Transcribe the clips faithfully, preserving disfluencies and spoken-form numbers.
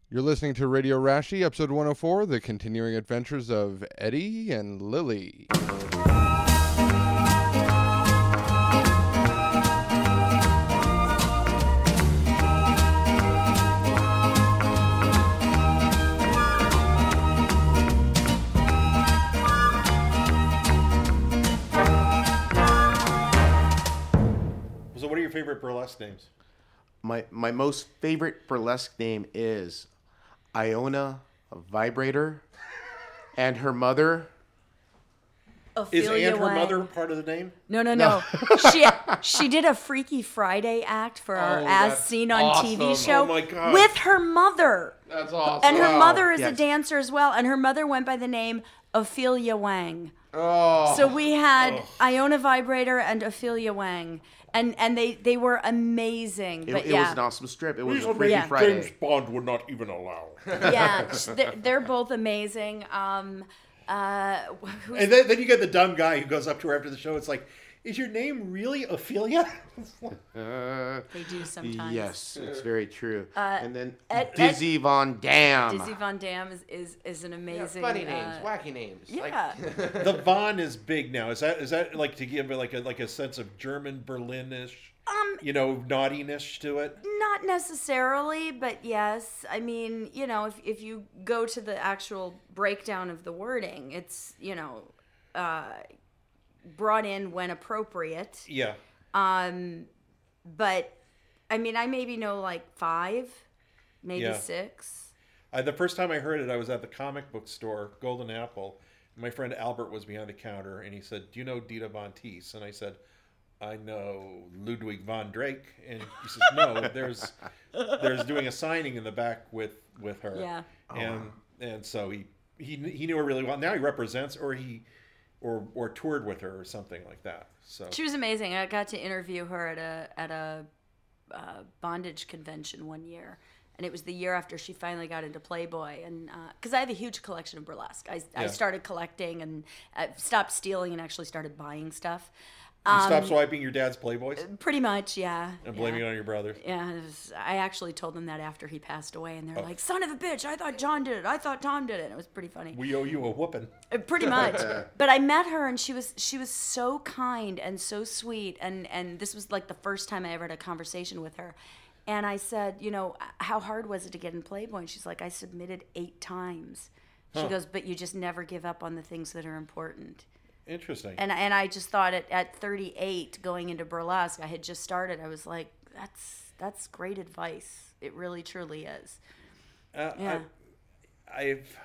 You're listening to Radio Rashi, episode one oh four, The Continuing Adventures of Eddie and Lily. So what are your favorite burlesque names? My my most favorite burlesque name is Iona Vibrator, and her mother. Is Ophelia and her Wang. mother part of the name? No, no, no. she she did a Freaky Friday act for our Oh, As that's Seen on T V awesome. show Oh, my God. with her mother. That's awesome. And her Wow. mother is Yes. a dancer as well. And her mother went by the name Ophelia Wang. Oh. So we had Iona Vibrator and Ophelia Wang. And and they, they were amazing. It, But it yeah. was an awesome strip. It was a These are Freaky Yeah. Friday. James Bond would not even allow. yeah, they're, they're both amazing. Um, uh, who's And then, then you get the dumb guy who goes up to her after the show. It's like, is your name really Ophelia? Uh, they do sometimes. yes, it's very true. Uh, and then Ed- Dizzy Von Dam. Dizzy Von Dam is, is, is an amazing. funny names, uh, wacky names. Yeah. The Von is big now. Is that is that like to give it like a like a sense of German Berlinish, Um, you know, naughtiness to it? Not necessarily, but yes. I mean, you know, if if you go to the actual breakdown of the wording, it's, you know, uh, brought in when appropriate. Yeah. Um, but I mean, I maybe know like five, maybe Yeah. six. I, the first time I heard it, I was at the comic book store, Golden Apple. My friend Albert was behind the counter, and he said, "Do you know Dita Von Teese?" And I said, "I know Ludwig von Drake." And he says, "No, there's there's doing a signing in the back with with her." Yeah. And and so he he he knew her really well. Now he represents, or he or or toured with her or something like that. So She was amazing. I got to interview her at a at a uh, bondage convention one year, and it was the year after she finally got into Playboy. And because I have a huge collection of burlesque, I, I Yeah. started collecting and I stopped stealing and actually started buying stuff. you stop swiping your dad's Playboys Pretty much, yeah. and blaming yeah. it on your brother. Yeah, it was, I actually told them that after he passed away, and they're like, "Son of a bitch! I thought John did it. I thought Tom did it." And it was pretty funny. We owe you a whooping. Uh, Pretty much. But I met her, and she was she was so kind and so sweet, and and this was like the first time I ever had a conversation with her. And I said, you know, how hard was it to get in Playboy? And she's like, I submitted eight times. She Huh. goes, but you just never give up on the things that are important. Interesting. And and I just thought at, at thirty-eight, going into burlesque, I had just started. I was like, that's that's great advice. It really truly is. Uh, Yeah. I, I've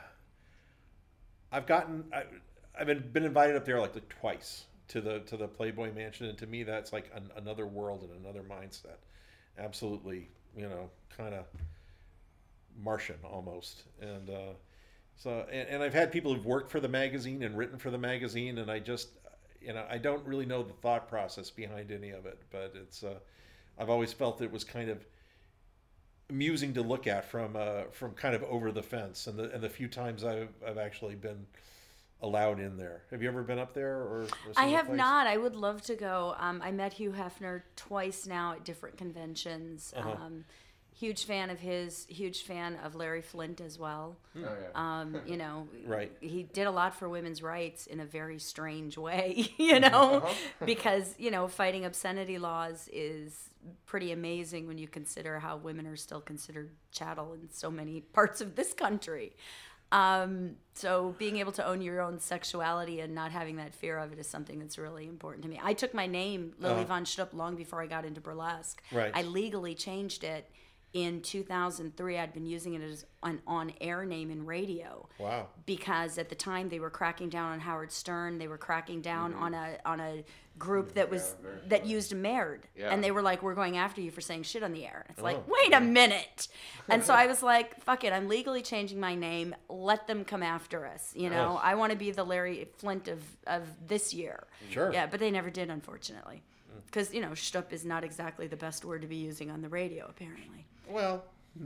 I've gotten I, I've been, been invited up there like the, twice to the to the Playboy Mansion, and to me that's like an, another world and another mindset. Absolutely, you know, kind of Martian almost. And uh, so and, and I've had people who've worked for the magazine and written for the magazine, and I just you know I don't really know the thought process behind any of it, but it's uh, I've always felt it was kind of amusing to look at from uh, from kind of over the fence, and the and the few times I've I've actually been allowed in there. Have you ever been up there or? or seen I the have place? not. I would love to go. Um, I met Hugh Hefner twice now at different conventions. Uh-huh. Um, huge fan of his. Huge fan of Larry Flint as well. Oh, yeah. Um, you know, Right. he did a lot for women's rights in a very strange way, you know, Uh-huh. because, you know, fighting obscenity laws is pretty amazing when you consider how women are still considered chattel in so many parts of this country. Um, so being able to own your own sexuality and not having that fear of it is something that's really important to me. I took my name, Lily Uh-huh. Von Stupp, long before I got into burlesque. Right. I legally changed it in two thousand three. I'd been using it as an on-air name in radio. Wow. Because at the time they were cracking down on Howard Stern, they were cracking down on a on a group that was that used Merd, Yeah. and they were like, "We're going after you for saying shit on the air." It's Oh. like, wait a minute, and so I was like, "Fuck it, I'm legally changing my name. Let them come after us." You know, Oh. I want to be the Larry Flint of of this year. Sure. Yeah, but they never did, unfortunately, because you know, Stupp is not exactly the best word to be using on the radio, apparently. Well,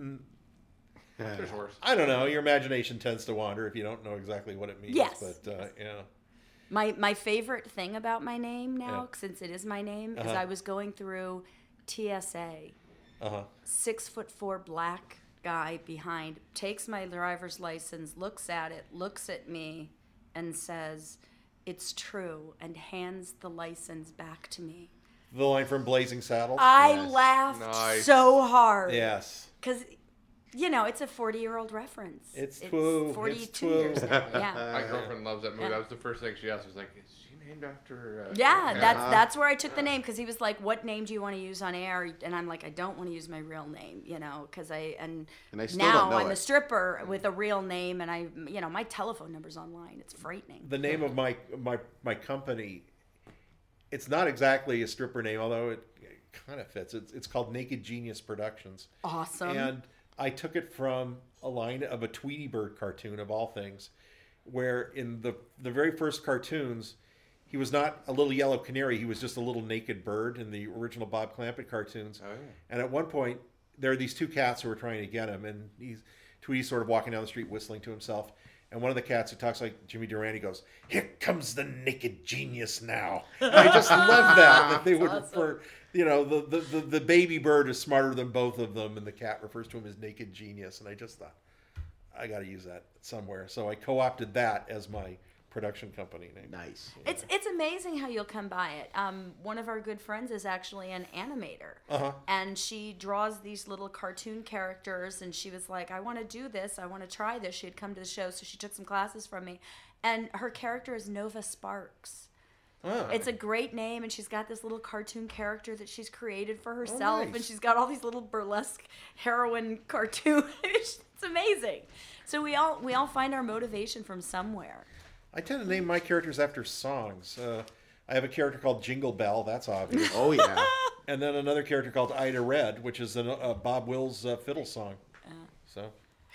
There's worse. I don't know. Your imagination tends to wander if you don't know exactly what it means. Yes. But uh, yeah. My my favorite thing about my name now, Yeah. since it is my name, is Uh-huh. I was going through T S A, Uh huh. six foot four black guy behind takes my driver's license, looks at it, looks at me, and says, "It's true," and hands the license back to me. The line from Blazing Saddles. I Yes. laughed Nice. so hard. Yes. Because, you know, it's a forty-year-old reference. It's true. It's forty-two true. years ago. Yeah. My girlfriend loves that movie. Yeah. That was the first thing she asked. Was like, "Is she named after?" Uh, Yeah, that's Uh-huh. that's where I took the name because he was like, "What name do you want to use on air?" And I'm like, "I don't want to use my real name, you know, because I and, And I still now don't know I'm it. a stripper with a real name, and I, you know, my telephone number's online. It's frightening." The name of my my my company. It's not exactly a stripper name, although it, it kind of fits. It's it's called Naked Genius Productions. Awesome. And I took it from a line of a Tweety Bird cartoon of all things, where in the the very first cartoons, he was not a little yellow canary. He was just a little naked bird in the original Bob Clampett cartoons. Oh, yeah. And at one point, there are these two cats who are trying to get him, and he's Tweety's sort of walking down the street whistling to himself. And one of the cats who talks like Jimmy Durante goes, "Here comes the naked genius now." And I just love that that they would refer, you know, the, the, the, the baby bird is smarter than both of them, and the cat refers to him as naked genius. And I just thought, I got to use that somewhere. So I co-opted that as my production company name. Nice. It's it's amazing how you'll come by it. Um, one of our good friends is actually an animator, Uh-huh. and she draws these little cartoon characters. And she was like, "I want to do this. I want to try this." She had come to the show, so she took some classes from me. And her character is Nova Sparks. Ah. It's a great name, and she's got this little cartoon character that she's created for herself, nice. and she's got all these little burlesque heroine cartoons. It's amazing. So we all we all find our motivation from somewhere. I tend to name my characters after songs. Uh, I have a character called Jingle Bell. That's obvious. Oh yeah. And then another character called Ida Red, which is a, a Bob Wills uh, fiddle song. So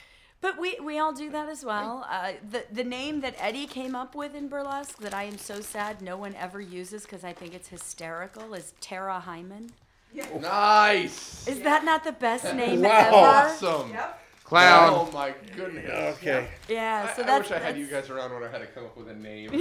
But we, we all do that as well. Uh, the the name that Eddie came up with in burlesque that I am so sad no one ever uses because I think it's hysterical is Tara Hyman. Nice. Is that not the best name Wow. ever? Awesome. Clown. Oh my goodness. okay. Yeah. So I, I that's. wish I had that's- you guys around when I had to come up with a name.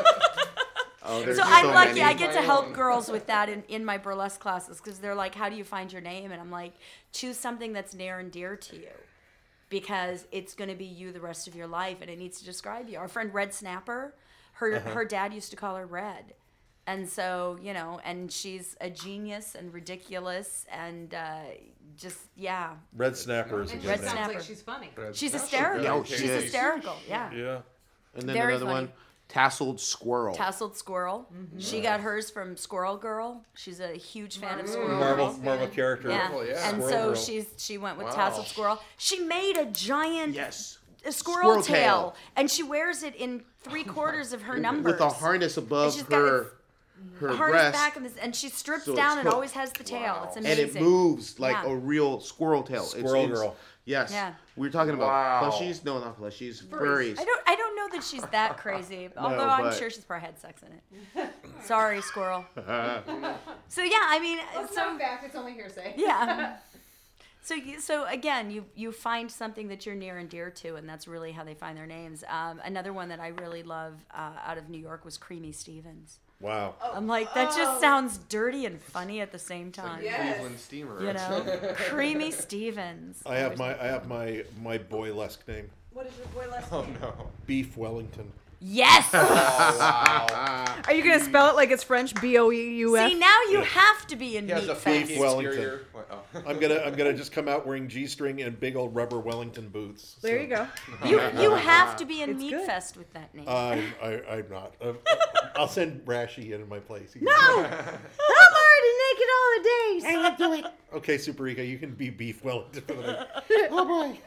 Oh, there's So so I'm lucky. many. I get to My help own. girls with that in, in my burlesque classes because they're like, "How do you find your name?" And I'm like, "Choose something that's near and dear to you, because it's going to be you the rest of your life, and it needs to describe you." Our friend Red Snapper, her Uh-huh. her dad used to call her Red, and so you know, and she's a genius and ridiculous and uh, just yeah, Red Snapper is a And good she Red name. sounds Snapper. like she's funny. she's That's hysterical. Yeah, oh, she's she is. hysterical. Yeah. Yeah. And then Very another funny. one, Tasseled Squirrel. Tasseled Squirrel. She got hers from Squirrel Girl. She's a huge fan of Squirrel Marvel Girl. Marvel character. Yeah. Marvel, yeah. And Squirrel so Girl. she's she went with Wow. Tasseled Squirrel. She made a giant Yes. a squirrel, Squirrel tail, tail. and she wears it in three quarters of her numbers. With a harness above she's got her, its- her harness breast. back and, this, and she strips So it's down and hooked. always has the tail. Wow. It's And amazing. it moves like Yeah. a real squirrel tail. It's- Squirrel it's- Girl. Yes. Yeah. We were talking about Wow. plushies. No, not plushies. Furries. I don't I don't know that she's that crazy, although I'm but- sure she's probably had sex in it. Sorry, squirrel. So yeah, I mean, It's so not fact, it's only hearsay. yeah. So you, so again, you you find something that you're near and dear to, and that's really how they find their names. Um, another one that I really love uh, out of New York was Creamy Stevens. Wow. I'm like, that just sounds dirty and funny at the same time. Yes. Cleveland Steamer. You know, Creamy Stevens. I have my I have my my boylesque name. What is your boy last Oh name? no. Beef Wellington. Yes. Oh wow. Are you gonna spell it like it's French? B O E U F. See, now you have to be in He has meat a fest. fake Wellington. exterior. What? Oh. I'm gonna I'm gonna just come out wearing G-string and big old rubber Wellington boots. There So, you go. You you have to be in It's meat good. fest with that name. I'm I, I'm not. Uh, I'll send Rashy in my place. He can- I'm already naked all the days. I do it. Okay, Super Ego, you can be Beef Wellington for the night. Oh boy.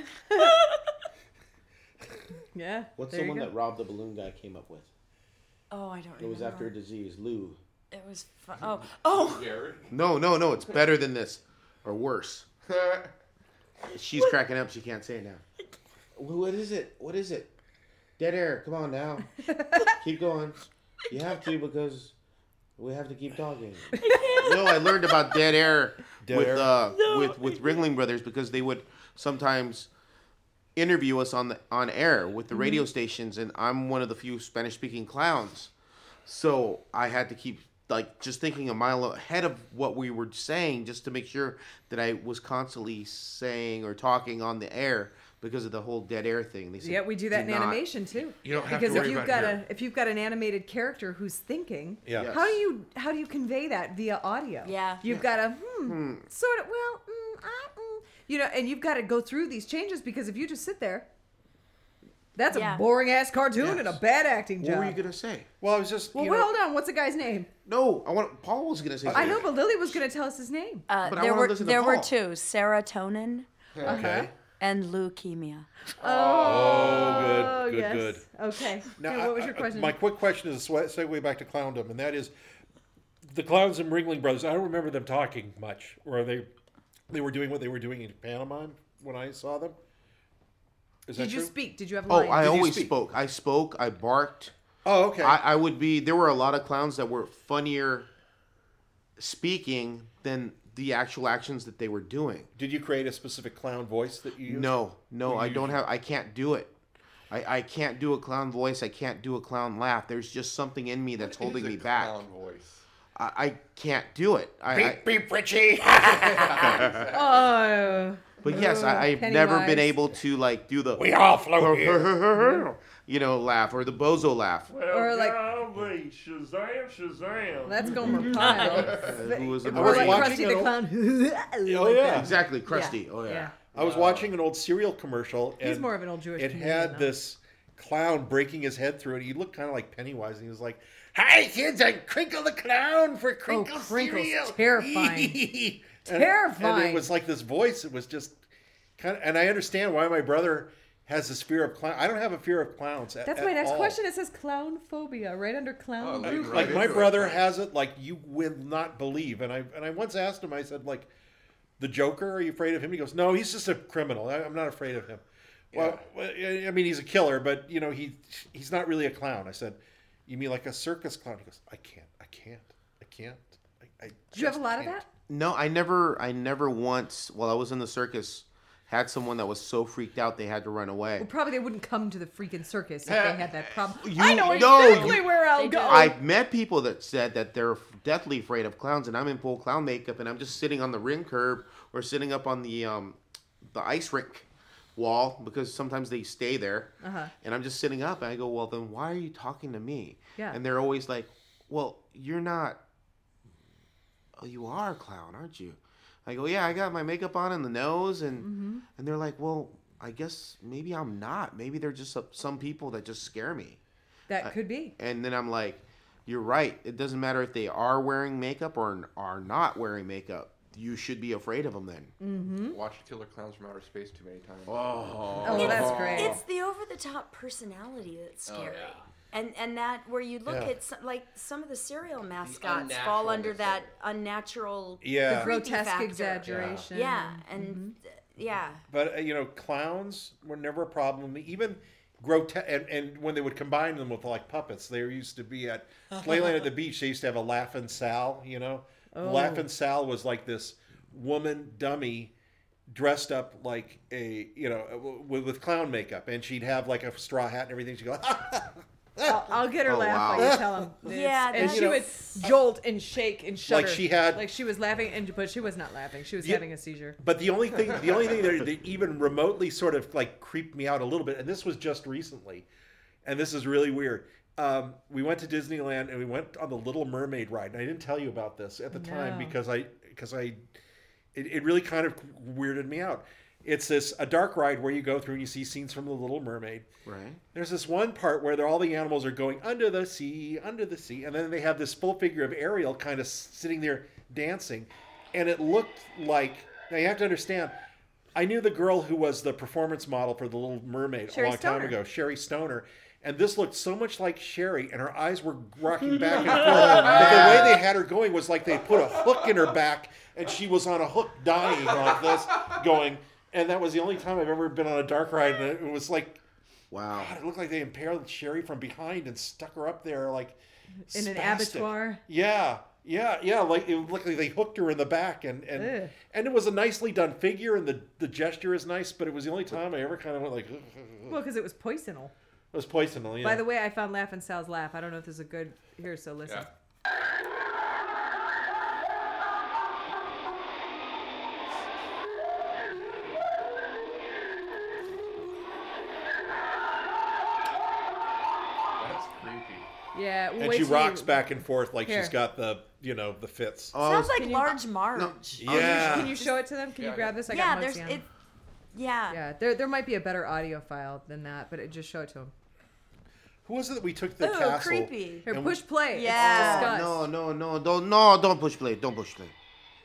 Yeah. What's there the you one go. that Rob the Balloon guy came up with? oh, I don't remember. It was after a disease. Lou. It was fu- oh oh. Jared. No, no, no. It's better than this. Or worse. She's cracking up. She can't say it now. Wh- What is it? What is it? Dead air. Come on now. Keep going. You have to because we have to keep talking. No, I learned about dead air Dead with air? uh with with Ringling Brothers because they would sometimes interview us on the on air with the radio stations, and I'm one of the few Spanish speaking clowns, so I had to keep like just thinking a mile ahead of what we were saying, just to make sure that I was constantly saying or talking on the air because of the whole dead air thing. They said, Yeah, we do that in not- animation too. You don't have because to if worry you've about got here. a if you've got an animated character who's thinking, Yeah. Yes. how do you how do you convey that via audio? Yeah. You've got to hmm, sort of well, mm, ah, mm, you know, and you've got to go through these changes because if you just sit there, that's Yeah. a boring ass cartoon and a Yes. bad acting What job. were you gonna say? Well, I was just. well, you well, know, hold on. What's the guy's name? No, I want. Paul was gonna say. I know, something. but Lily was going to tell us his name. Uh, But I there wanna were listen to there were Paul. two: serotonin Okay. and leukemia. Oh, good, good, yes. good. Okay. Now, Hey, what was your I- I- question? My quick question is a swe- segue back to clowndom, and that is the clowns and Ringling Brothers. I don't remember them talking much, or they they were doing what they were doing in pantomime when I saw them. Is that Did you true? speak? Did you have Oh, lines? I Did you always speak? spoke. I spoke. I barked. Oh, okay. I, I would be. There were a lot of clowns that were funnier speaking than the actual actions that they were doing. Did you create a specific clown voice that you used? No, no, You I don't usually- have. I can't do it. I, I can't do a clown voice. I can't do a clown laugh. There's just something in me that's holding Is a me back. clown voice. I, I can't do it. I, I, Beep, Richie. Oh. but yes, I, I've Pennywise. never been able to like do the we all float here. you know laugh or the bozo laugh. Or like- golly, Shazam, Shazam. That's Gomer Pyle. Uh, who was the Or was like watching Krusty it the all- Clown. Oh, yeah. Exactly, Krusty. Oh yeah. Yeah. I was watching an old cereal commercial. And He's more of an old Jewish It comedian, had though. this clown breaking his head through it. He looked kind of like Pennywise, and he was like, "Hi kids, I'm Crinkle the Clown for Crinkle Crinkle's cereal." terrifying. And- Terrifying. And it was like this voice. It was just kind of, and I understand why my brother has this fear of clown. I don't have a fear of clowns. At, That's at my next all. question. It says clown phobia right under clown. Oh, like group. right Like my into it. brother has it, like you will not believe. And I and I once asked him. I said, like, the Joker. Are you afraid of him? He goes, "No, he's just a criminal. I, I'm not afraid of him." Well, well, I mean, he's a killer, but you know, he he's not really a clown. I said, "You mean like a circus clown?" He goes, "I can't. I can't. I can't." I, I Did you have a just lot of can't." that? No, I never. I never once while I was in the circus had someone that was so freaked out they had to run away. Well, probably they wouldn't come to the freaking circus if they had that problem. You- I know no, exactly you- where I'll They go. do. I've met people that said that they're deathly afraid of clowns, and I'm in full clown makeup, and I'm just sitting on the ring curb or sitting up on the um, the ice rink wall because sometimes they stay there, Uh-huh. and I'm just sitting up, and I go, "Well, then why are you talking to me?" Yeah. And they're always like, "Well, you're not. Oh, you are a clown, aren't you?" I go, "Yeah, I got my makeup on and the nose," and Mm-hmm. and they're like, "Well, I guess maybe I'm not. Maybe they're just some- some people that just scare me." That could be. And then I'm like, "You're right. It doesn't matter if they are wearing makeup or are not wearing makeup. You should be afraid of them then." Mm-hmm. Watched Killer Clowns from Outer Space too many times. Oh, Oh, that's great. It's the over-the-top personality that's scary. yeah. And and that where you look Yeah. at some, like some of the serial mascots fall under that unnatural Yeah. creepy Grotesque factor. exaggeration. Yeah, and uh, yeah. But uh, you know, clowns were never a problem. Even grotesque, and, and when they would combine them with like puppets, there used to be at Playland at the Beach. They used to have a Laughin' Sal. You know, Oh. Laughin' Sal was like this woman dummy dressed up like a you know with, with clown makeup, and she'd have like a straw hat and everything. She'd go. I'll, I'll get her Oh, laugh wow. while you tell him. It's- Yeah, and that she would is- jolt and shake and shudder. Like she had- like she was laughing, and but she was not laughing. She was Yeah. having a seizure. But the only thing, the only thing that, that even remotely sort of like creeped me out a little bit, and this was just recently, and this is really weird. Um, we went to Disneyland and we went on the Little Mermaid ride, and I didn't tell you about this at the time No. because I because I it, it really kind of weirded me out. It's this a dark ride where you go through and you see scenes from the Little Mermaid. right. There's this one part where they're, all the animals are going under the sea, under the sea, and then they have this full figure of Ariel kind of sitting there dancing, and it looked like. Now you have to understand, I knew the girl who was the performance model for the Little Mermaid Sherry a long time Stoner. ago, Sherry Stoner, and this looked so much like Sherry, and her eyes were rocking back and forth. But the way they had her going was like they put a hook in her back, and she was on a hook dying like this, going. And that was the only time I've ever been on a dark ride, and it was like. Wow. God, it looked like they impaled Sherry from behind and stuck her up there like In an spastic. abattoir. Yeah, yeah, yeah. Like it looked like they hooked her in the back, and and, Ugh. and it was a nicely done figure, and the, the gesture is nice. But it was the only time I ever kind of went like, "Ugh, ugh, ugh." Well, because it was poisonal. It was poisonal. Yeah. By the way, I found Laugh and Sal's laugh. I don't know if this is a good. Here, so listen. Yeah. Yeah, we'll and wait she till rocks you- back and forth like Here. she's got the you know the fits. Oh, Sounds like Can you- large Marge. yeah. Can you show it to them? Can you grab this? I Yeah, got there's Muggsy on. it. Yeah. Yeah, there there might be a better audio file than that, but it, just show it to them. Who was it that we took the Ooh, castle? creepy. Here, And push play. Yeah. It's discuss. no, no, no, don't, no, don't push play. Don't push play.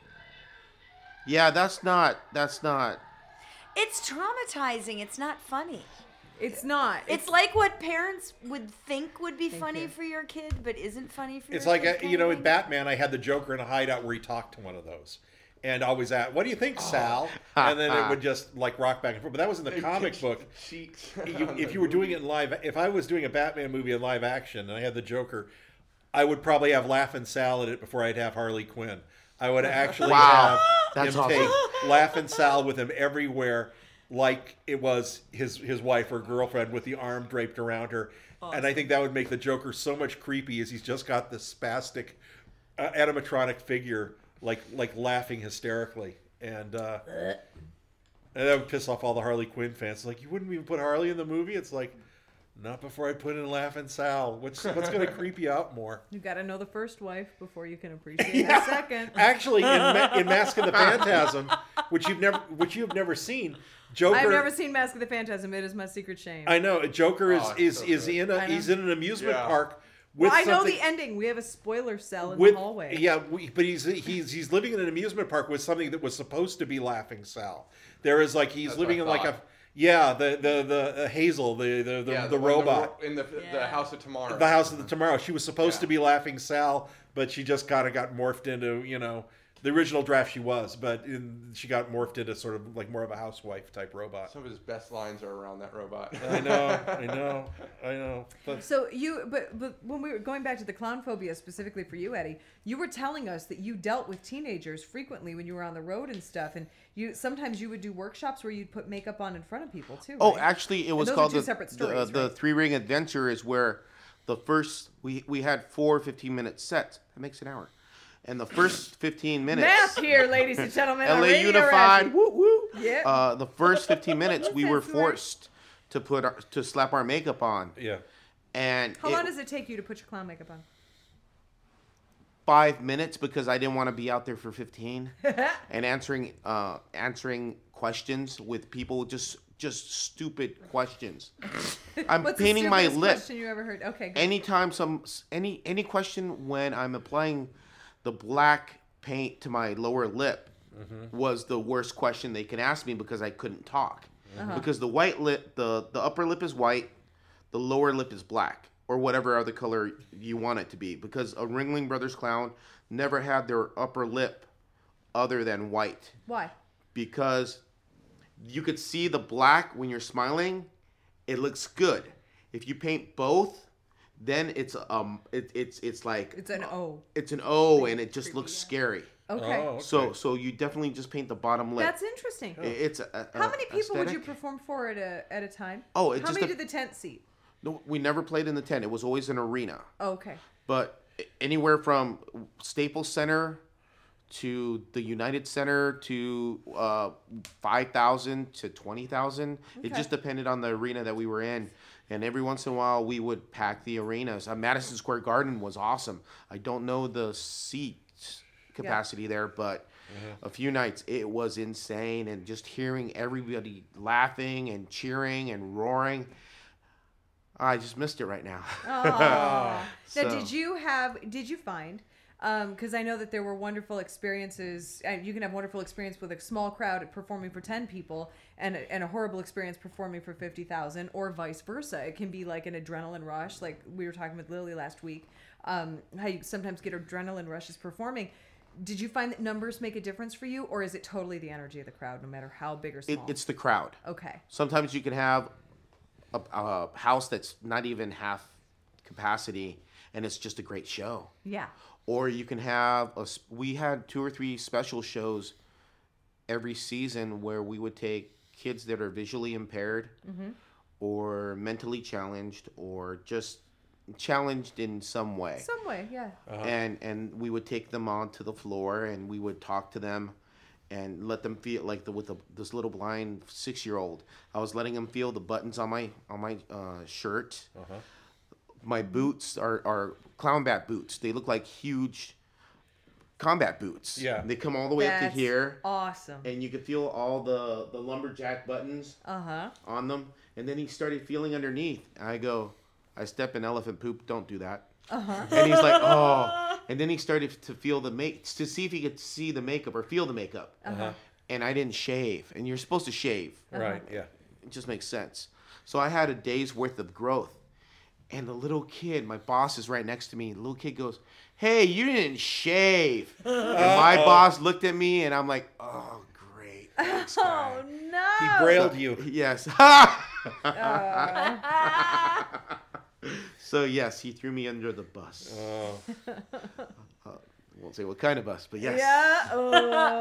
Yeah, that's not. That's not. It's traumatizing. It's not funny. It's not. It's like what parents would think would be funny you. for your kid, but isn't funny for It's your like kid. a, kind you of know in thing. Batman, I had the Joker in a hideout where he talked to one of those, and always at, "What do you think, Sal?" And then it would just like rock back and forth. But that was in the comic book. Cheeks. You, if you were doing it in live, if I was doing a Batman movie in live action and I had the Joker, I would probably have Laugh-In Sal in it before I'd have Harley Quinn. I would actually Wow, have that's him awesome. take Laugh-In Sal with him everywhere, like it was his his wife or girlfriend with the arm draped around her. And I think that would make the Joker so much creepy, as he's just got this spastic uh, animatronic figure, like like laughing hysterically, and uh, and that would piss off all the Harley Quinn fans. Like, you wouldn't even put Harley in the movie? It's like, not before I put in Laugh-In Sal. What's what's going to creep you out more? You got to know the first wife before you can appreciate the second. Actually, in, Ma- in Mask of the Phantasm, which you've never which you've never seen, Joker. I've never seen Mask of the Phantasm. It is my secret shame. I know Joker is Oh, it's is, so is good. in a I know. he's in an amusement Yeah. park with well, I know something- the ending. We have a spoiler cell in with the hallway. yeah, we, but he's he's he's living in an amusement park with something that was supposed to be Laughing Sal. There is like he's That's living what in I like a thought. yeah the the the uh, Hazel the the the, Yeah, the one- robot. in the the Yeah. House of Tomorrow. The House of the Tomorrow. She was supposed Yeah. to be Laughing Sal, but she just kind of got morphed into, you know, the original draft she was, but in, she got morphed into sort of like more of a housewife type robot. Some of his best lines are around that robot. I know, I know, I know. But So you, but but when we were going back to the clown phobia specifically for you, Eddie, you were telling us that you dealt with teenagers frequently when you were on the road and stuff, and you sometimes you would do workshops where you'd put makeup on in front of people too. Oh, right? actually, it was those are called two the separate the, stories, the right? Three Ring Adventure. Is where the first we we had four fifteen minute sets. That makes an hour, and the first fifteen minutes. Math here, ladies and gentlemen. on L A Radio Unified. Rashi. Woo woo. Yeah. Uh, the first fifteen minutes, we were That's right. forced to put our, to slap our makeup on, yeah, and How it- long does it take you to put your clown makeup on? five minutes because I didn't want to be out there for fifteen and answering uh, answering questions with people just just stupid questions. I'm What's the painting my stupidest lip. question you ever heard? Okay. Good. Anytime some any any question when I'm applying the black paint to my lower lip was the worst question they could ask me because I couldn't talk. Uh-huh. Because the white lip, the the upper lip is white, the lower lip is black or whatever other color you want it to be. Because a Ringling Brothers clown never had their upper lip other than white. Why? Because you could see the black when you're smiling, it looks good. If you paint both, then it's um it, it's it's like It's an O. it's an O and it just looks scary. Okay. Oh, okay. So so you definitely just paint the bottom lip. That's interesting. I- It's a, a, How many people would you aesthetic. perform for at a at a time? Oh, it How just many dep- did the tent seat? No, we never played in the tent. It was always an arena. Oh, okay. But anywhere from Staples Center to the United Center to uh, five thousand to twenty thousand. It Okay. just depended on the arena that we were in. And every once in a while, we would pack the arenas. Uh, Madison Square Garden was awesome. I don't know the seat capacity there, but a few nights it was insane. And just hearing everybody laughing and cheering and roaring, I just missed it right now. Aw. So- Now, did you have? Did you find? Because I know that there were wonderful experiences. And you can have wonderful experience with a small crowd performing for ten people, and a, and a horrible experience performing for fifty thousand, or vice versa. It can be like an adrenaline rush, like we were talking with Lily last week. Um, how you sometimes get adrenaline rushes performing. Did you find that numbers make a difference for you, or is it totally the energy of the crowd, no matter how big or It, small? it's the crowd. okay. Sometimes you can have a, a house that's not even half capacity, and it's just a great show. Yeah. Or you can have a. s- We had two or three special shows every season where we would take kids that are visually impaired, or mentally challenged, or just challenged in some way. Some way, yeah. and and we would take them onto the floor and we would talk to them and let them feel like the with the, this little blind six year old I was letting them feel the buttons on my on my uh, shirt, my boots are, are clown bat boots. They look like huge combat boots. Yeah. They come all the way up That's to here. awesome. And you could feel all the, the lumberjack buttons Uh-huh. on them. And then he started feeling underneath. I go, I step in elephant poop. Don't do that. Uh-huh. And he's like, oh. And then he started to feel the make to see if he could see the makeup or feel the makeup. Uh-huh. And I didn't shave. And you're supposed to shave. Right. Yeah. It just makes sense. So I had a day's worth of growth. And the little kid, my boss is right next to me. The little kid goes, hey, you didn't shave. And my boss looked at me and I'm like, oh, great. Thanks, guy. Oh, no. He brailled you. Yes. So, yes, he threw me under the bus. Oh. Uh, won't say what kind of bus, but yes. Yeah. Oh.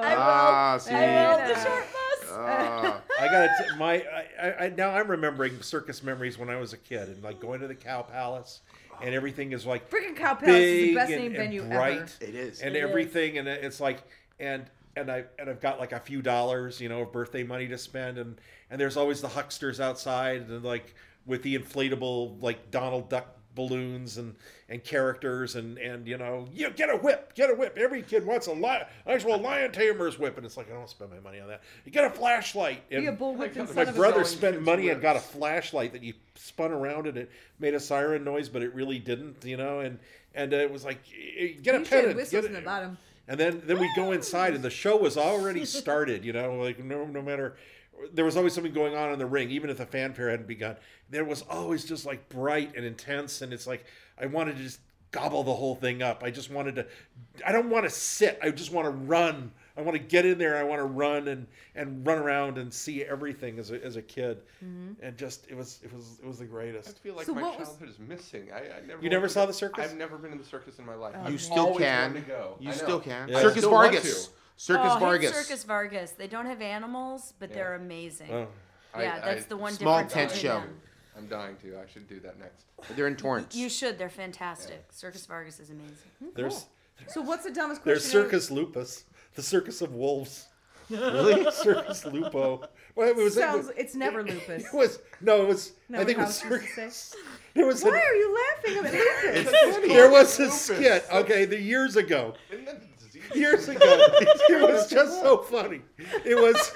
Ah, see. I will. The short bus. Ah. I got to my I, I, I now I'm remembering circus memories when I was a kid and like going to the Cow Palace and everything is like Freaking Cow Palace is the big best and, named and venue bright ever. It is. and It everything and it's like and and I and I've got like a few dollars, you know, of birthday money to spend and and there's always the hucksters outside and like with the inflatable like Donald Duck balloons and and characters and and you know you get a whip get a whip every kid wants a li- actual lion tamer's whip and it's like I don't want to spend my money on that. You get a flashlight and Be a bullwhip and my son of a brother gun. spent kids' money and got a whips. flashlight that you spun around and it made a siren noise but it really didn't, you know, and and uh, it was like eh, get a You should pen have and whistles get in the it. bottom. And then then we go inside and the show was already started, you know, like no no matter there was always something going on in the ring, even if the fanfare hadn't begun. There was always just like bright and intense, and it's like I wanted to just gobble the whole thing up. I just wanted to. I don't want to sit. I just want to run. I want to get in there. I want to run and, and run around and see everything as a as a kid, Mm-hmm. and just it was it was it was the I greatest. feel like So my what was- childhood is missing. I, I never You never went saw to the circus? I've never been to the circus in my life. Oh, You I've still always can. wanted to go. You I still know. can. Yeah. I Circus still want Vargas. to. Circus oh, hit Vargas. Circus Vargas. They don't have animals, but they're amazing. Oh. yeah, I- that's I- the one Small difference tent between show. them. I'm dying to. I should do that next. They're in Torrance. You should. They're fantastic. Circus Vargas is amazing. There's So what's the dumbest there's question? Circus Lupus, the Circus of Wolves. Really? Circus Lupo. Well, it was, Sounds. it, It's never lupus. it was no, it was. No, I think it how was it's supposed to circus. There was. Why a, are you laughing at lupus? It's funny. there was a Lupus. skit. Okay, the years ago. Isn't that a disease? Years ago, it was just so funny. It was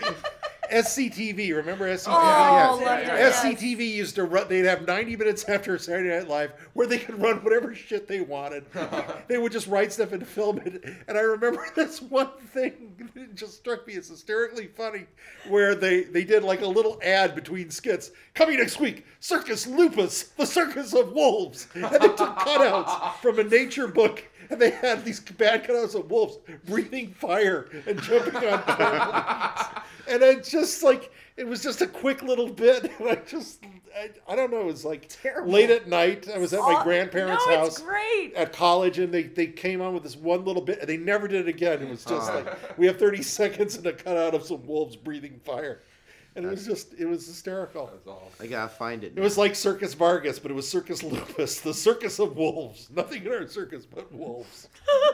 S C T V. Remember S C T V? Oh, yes. loved it, S C yes. T V used to run. They'd have ninety minutes after Saturday Night Live where they could run whatever shit they wanted. They would just write stuff and film it. And I remember this one thing that just struck me as hysterically funny, where they they did like a little ad between skits. Coming next week, Circus Lupus, the Circus of Wolves. And they took cutouts from a nature book. And they had these bad cutouts of wolves breathing fire and jumping on trampolines. And I just like, it was just a quick little bit. And I just, I, I don't know, it was like Terrible. late at night. I was at my Oh, grandparents' no, house it's great. at college and they, they came on with this one little bit and they never did it again. It was just like, we have thirty seconds and a cutout of some wolves breathing fire. And it was just, it was hysterical. That's all. I gotta find it. It was like Circus Vargas, but it was Circus Lupus, the Circus of Wolves. Nothing in our circus but wolves.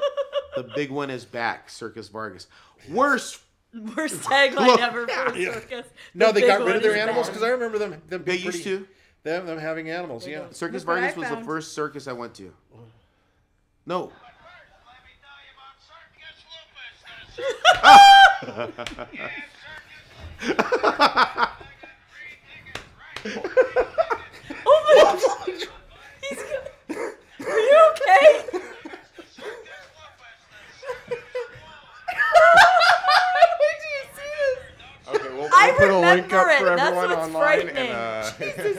The big one is back. Circus Vargas. Worst. Worst tagline Look, ever for a yeah. circus. No, The they big got rid one of their is animals bad. because I remember them. them They being used pretty- to. Them, them having animals, yeah. Circus Look what I Vargas was the found. first circus I went to. No. Oh my God. He's gonna... Are you okay? Where do you see this? Okay, we'll, I we'll put a link remember up for it. That's everyone what's online. frightening. And, uh,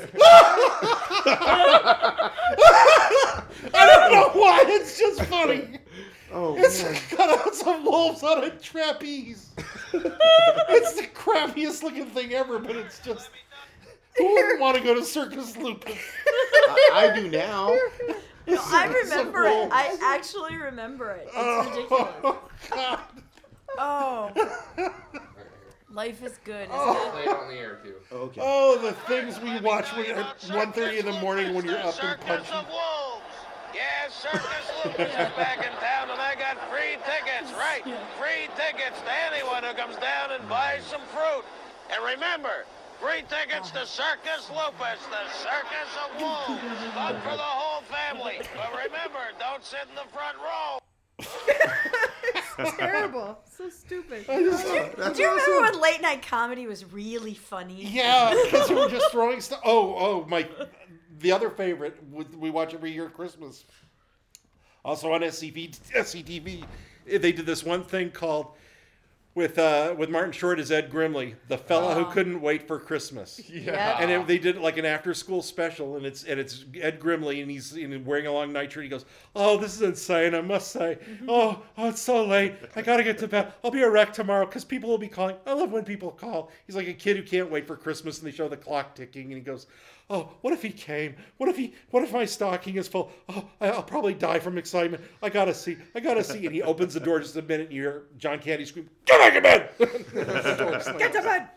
I don't know why, it's just funny. Oh It's man. cutouts of wolves on a trapeze. It's the crappiest looking thing ever, but it's just. Who wouldn't want to go to Circus Lupus? I, I do now. No, I Circus of remember it. Wolves. I actually remember it. It's ridiculous. Oh, God. Oh. Life is good, isn't I'll it? play it on the air too. Okay. Oh, the things we watch when you're at one thirty in the morning when you're up and Circus punching. of Wolves. Yes, Circus Lupus is back in town, and I got free tickets, right? Free tickets to anyone who comes down and buys some fruit. And remember, free tickets to Circus Lupus, the Circus of Wolves. Fun for the whole family. But remember, don't sit in the front row. It's terrible. So stupid. Do you remember when late night comedy was really funny? Yeah, because we were just throwing stuff. Oh, oh, my. The other favorite we watch every year at Christmas. Also on S C T V, they did this one thing called with uh, with Martin Short as Ed Grimley, the fella Oh. who couldn't wait for Christmas. Yeah. And it, they did like an after school special, and it's and it's Ed Grimley, and he's and wearing a long nightshirt. He goes, "Oh, this is insane! I must say, oh, oh, it's so late. I gotta get to bed. I'll be a wreck tomorrow because people will be calling. I love when people call." He's like a kid who can't wait for Christmas, and they show the clock ticking, and he goes, "Oh, what if he came? What if he? What if my stocking is full? Oh, I- I'll probably die from excitement. I gotta see. I gotta see." And he opens the door just a minute, and you hear John Candy scream, "Get back in bed!" The door slams. Get to bed.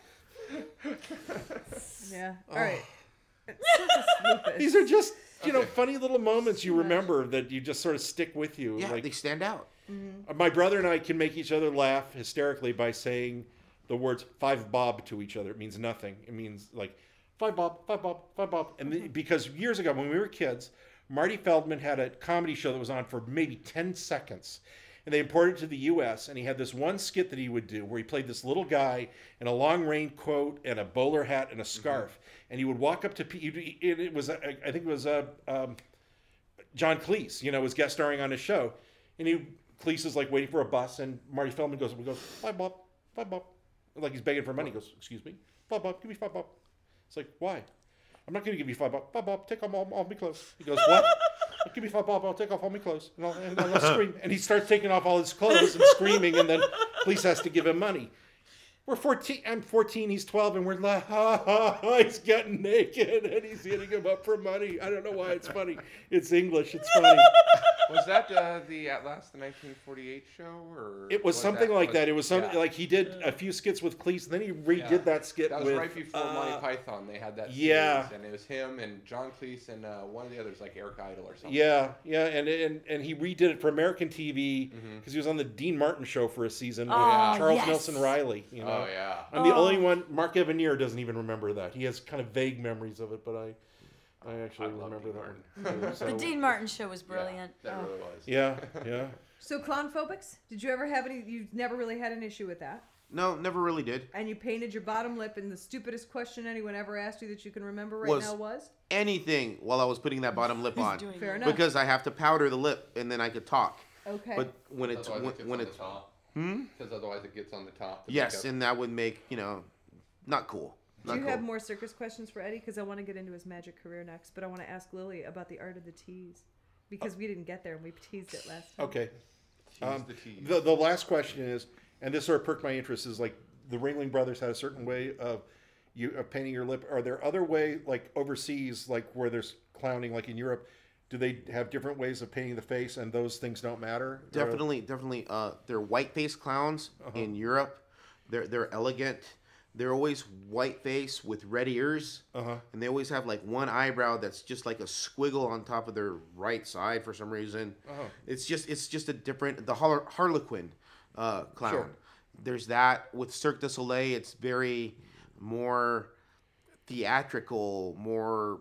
Yeah. All right. Circus Lupus. These are just, you know, funny little moments you remember that you just sort of stick with you. Yeah, like, they stand out. my brother and I can make each other laugh hysterically by saying the words "five bob" to each other. It means nothing. It means like five bob, five bob, five bob. And the, because years ago when we were kids, Marty Feldman had a comedy show that was on for maybe ten seconds. And they imported it to the U S, and he had this one skit that he would do where he played this little guy in a long raincoat and a bowler hat and a scarf. Mm-hmm. And he would walk up to people. It, it was, I think it was uh, um, John Cleese, you know, was guest starring on his show. And he, Cleese is like waiting for a bus, and Marty Feldman goes, we goes, five bob, five bob. Like he's begging for money. He goes, excuse me, five bob, give me five bob. It's like, why? I'm not going to give you five bob. Five bob, take off all, all my clothes. He goes, what? Give me five bob, I'll take off all my clothes. And I'll, and I'll scream. And he starts taking off all his clothes and screaming, and then police has to give him money. We're fourteen, I'm fourteen, he's twelve, and we're like, ha, ha, ha, he's getting naked, and he's hitting him up for money. I don't know why it's funny. It's English, it's funny. Was that uh, the At Last the nineteen forty-eight show, or It was something like that. It was something yeah. like he did a few skits with Cleese, and then he redid Yeah. that skit That was with, right before uh, Monty Python. They had that yeah. series, and it was him and John Cleese and uh, one of the others, like Eric Idle or something. Yeah, yeah, and and, and he redid it for American T V because Mhm. he was on the Dean Martin show for a season with Oh, Charles yes. Nelson Riley. You know? Oh yeah. I'm the Oh. only one. Mark Evanier doesn't even remember that. He has kind of vague memories of it, but I, I actually I love remember Dean that one. The So, Dean Martin show was brilliant. Yeah, that Oh. really was. yeah, yeah. So clownphobics? Did you ever have any? You never really had an issue with that, No, never really did. and you painted your bottom lip, and the stupidest question anyone ever asked you that you can remember right Was- now was? Anything while I was putting that bottom lip on. doing Fair it. enough. Because I have to powder the lip and then I could talk. Okay. But when it's Otherwise when, it gets when on it's the top. hmm? Because otherwise it gets on the top. the Yes, makeup. and that would make, you know, not cool. Do Not you cool. have more circus questions for Eddie? Because I want to get into his magic career next, but I want to ask Lily about the art of the tease. Because we didn't get there and we teased it last time. Okay. Tease Um, the tease. the the last question is, and this sort of perked my interest, is like the Ringling Brothers had a certain way of you of painting your lip. Are there other way like overseas, like where there's clowning, like in Europe? Do they have different ways of painting the face, and those things don't matter? Or- Definitely, definitely. Uh, they're white face clowns Uh-huh. in Europe. They're they're elegant. They're always white face with red ears, Uh-huh. and they always have like one eyebrow that's just like a squiggle on top of their right side for some reason. Uh-huh. It's just it's just a different the Har- Harlequin uh, clown. Sure. There's that with Cirque du Soleil. It's very more theatrical, more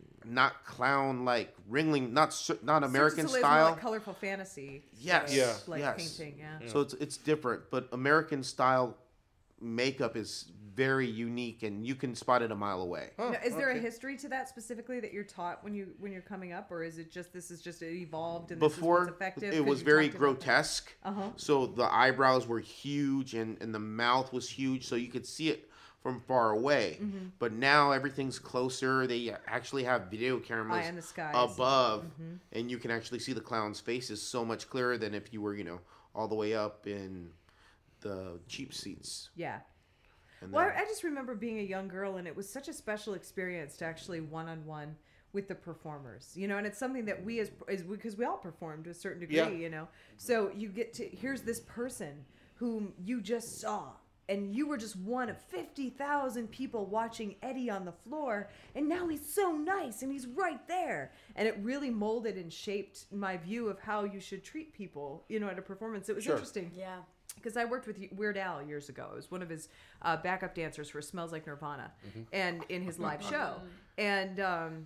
not clown like Ringling, not cir- not American Cirque du Soleil's style. More like colorful fantasy. Yes. Yeah. Like yes. painting, yeah. So it's it's different, but American style makeup is very unique, and you can spot it a mile away. Huh, Now, is there a okay. history to that specifically that you're taught when you when you're coming up, or is it just this is just it evolved and this is Before what's effective? it 'Cause was you very talked about that. grotesque, Uh-huh. so the eyebrows were huge, and and the mouth was huge, so you could see it from far away. Mm-hmm. But now everything's closer. They actually have video cameras Eye in the skies. above, Mm-hmm. and you can actually see the clown's faces so much clearer than if you were, you know, all the way up in the cheap seats. Yeah. And Well, then- I I just remember being a young girl, and it was such a special experience to actually one-on-one with the performers, you know. And it's something that we as is because we all performed to a certain degree, Yeah. you know. So you get to here's this person whom you just saw, and you were just one of fifty thousand people watching Eddie on the floor, and now he's so nice and he's right there, and it really molded and shaped my view of how you should treat people, you know, at a performance. It was Sure. interesting. Yeah. Because I worked with Weird Al years ago. I was one of his uh, backup dancers for Smells Like Nirvana, and in his live show. And um,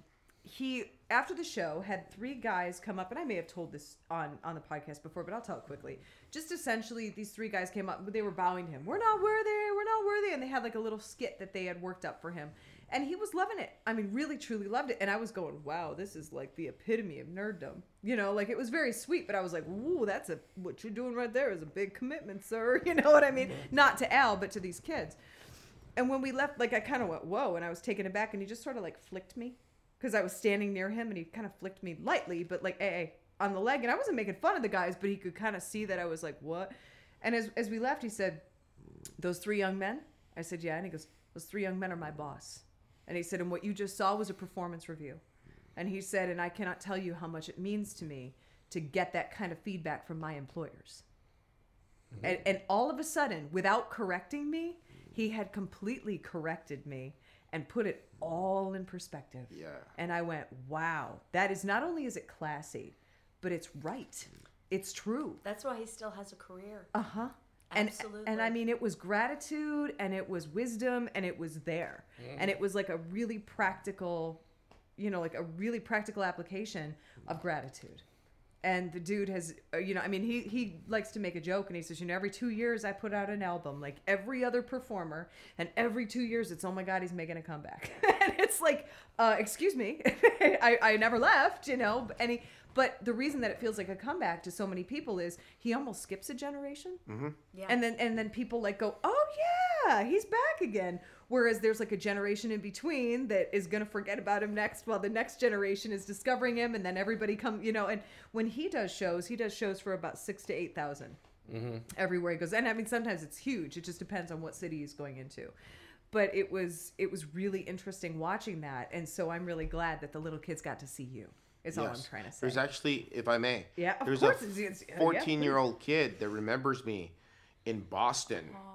he after the show had three guys come up, and I may have told this on on the podcast before, but I'll tell it quickly. Just essentially, these three guys came up, they were bowing to him. We're not worthy, we're not worthy, and they had like a little skit that they had worked up for him, and he was loving it. I mean, really, truly loved it, and I was going, wow, this is like the epitome of nerddom. You know, like it was very sweet, but I was like, ooh, that's a what you're doing right there is a big commitment, sir. You know what I mean? Not to Al, but to these kids. And when we left, like I kind of went, whoa, and I was taken aback, and he just sort of like flicked me. Because I was standing near him, and he kind of flicked me lightly, but like, hey, hey, on the leg. And I wasn't making fun of the guys, but he could kind of see that I was like, what? And as as we left, he said, those three young men? I said, yeah. And he goes, those three young men are my boss. And he said, and what you just saw was a performance review. And he said, and I cannot tell you how much it means to me to get that kind of feedback from my employers. Mm-hmm. And, and all of a sudden, without correcting me, he had completely corrected me and put it all in perspective. Yeah. And I went, wow, that is not only is it classy, but it's right. It's true. That's why he still has a career. Uh-huh. And, Absolutely. and I mean, it was gratitude, and it was wisdom, and it was there. Mm. And it was like a really practical, you know, like a really practical application of gratitude. And the dude has, uh, you know, I mean, he, he likes to make a joke, and he says, you know, every two years I put out an album, like every other performer, and every two years it's, oh my God, he's making a comeback. And it's like, uh, excuse me, I, I never left, you know, and he, but the reason that it feels like a comeback to so many people is he almost skips a generation. Mm-hmm. Yeah. And then, and then people like go, oh yeah, he's back again. Whereas there's like a generation in between that is going to forget about him next while the next generation is discovering him. And then everybody come, you know, and when he does shows, he does shows for about six to eight thousand mm-hmm. everywhere he goes. And I mean, sometimes it's huge. It just depends on what city he's going into. But it was, it was really interesting watching that. And so I'm really glad that the little kids got to see you. Is all I'm trying to say. There's actually, if I may, yeah, of there's course. a fourteen-year-old kid that remembers me in Boston. Aww.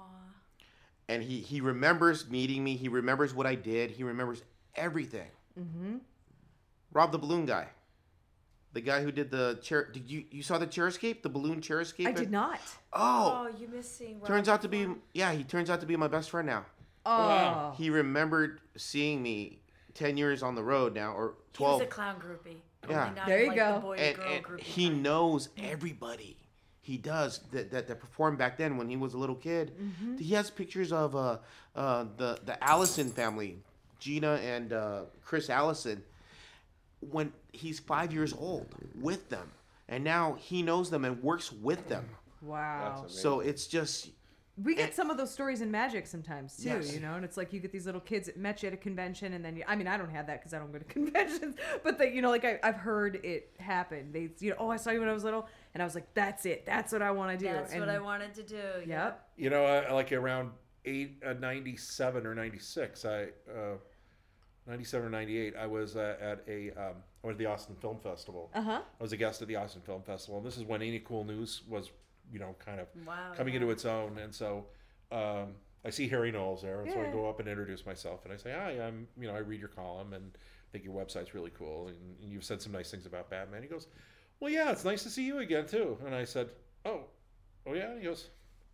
And he, he remembers meeting me. He remembers what I did. He remembers everything. Mm-hmm. Rob the balloon guy. The guy who did the chair. Did you you saw the chair escape? The balloon chair escape? I did not. Oh. Oh, you missed seeing Rob. Turns out to be, yeah, he turns out to be my best friend now. Oh. Wow. He remembered seeing me ten years on the road now, or twelve. He was a clown groupie. Yeah. There you like go. The boy and girl and groupie he kind. knows everybody. He does that, that that performed back then when he was a little kid. Mm-hmm. He has pictures of uh, uh, the the Allison family, Gina and uh, Chris Allison, when he's five years old with them, and now he knows them and works with them. Wow. So it's just. We get some of those stories in Magic sometimes too, Yes. you know, and it's like you get these little kids that met you at a convention, and then you, I mean, I don't have that because I don't go to conventions, but they, you know, like I, I've heard it happen. They, you know, oh, I saw you when I was little, and I was like, that's it, that's what I want to do. That's and, what I wanted to do. Yep. You know, uh, like around eight, uh, ninety-seven or ninety-six, I, uh, ninety-seven or ninety-eight, I was uh, at a, um, I went to the Austin Film Festival. Uh huh. I was a guest at the Austin Film Festival, and this is when Ain't It Cool News was, you know, kind of Wow, coming yeah. into its own, and so. Um, I see Harry Knowles there, and so I Yeah. go up and introduce myself, and I say, "Hi, I'm, you know, I read your column, and I think your website's really cool, and, and you've said some nice things about Batman." He goes, "Well, yeah, it's nice to see you again too." And I said, "Oh, oh yeah." And he goes,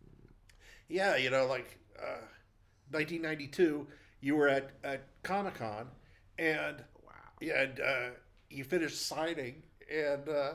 "Yeah, you know, like uh, nineteen ninety-two, you were at at Comic-Con, and wow, and uh, you finished signing, and uh,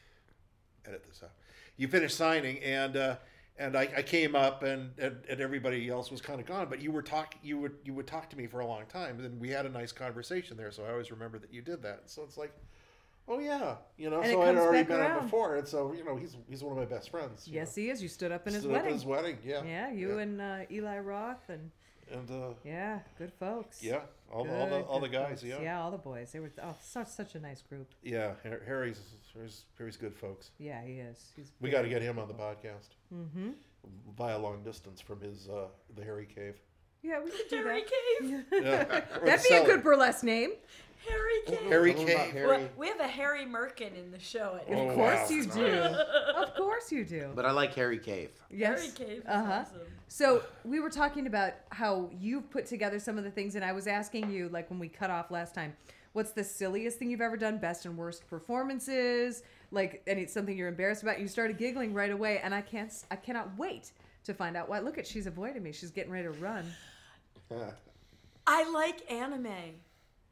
edit this out. You finished signing, and." Uh, And I, I came up, and, and, and everybody else was kind of gone. But you were talk you would you would talk to me for a long time, and we had a nice conversation there. So I always remember that you did that. So it's like, oh yeah, you know. And so it I'd comes already back met around. him before, and so you know he's he's one of my best friends. Yes, know. he is. You stood up in his Stood wedding. Up at his wedding, yeah. Yeah, you yeah. and uh, Eli Roth and. And uh, yeah, good folks. Yeah, all, good, all the all the good guys. folks. Yeah. Yeah, all the boys. They were oh such such a nice group. Yeah, Harry's Harry's, Harry's good folks. Yeah, he is. He's we got to get him on the podcast. Mm-hmm. Via long distance from his uh, the Harry Cave. Yeah, we could do Harry that. Cave. Yeah. That'd be a good burlesque name. Harry Cave. Harry Tell 'em about Cave. Harry. Well, we have a Harry Merkin in the show. At Oh, Of course wow. you do. Of course you do. But I like Harry Cave. Yes. Harry Cave is Uh-huh. awesome. So we were talking about how you've put together some of the things, and I was asking you, like when we cut off last time, what's the silliest thing you've ever done? Best and worst performances, like, and it's something you're embarrassed about. You started giggling right away, and I can't, I cannot wait to find out why. Look at, she's avoiding me. She's getting ready to run. I like anime.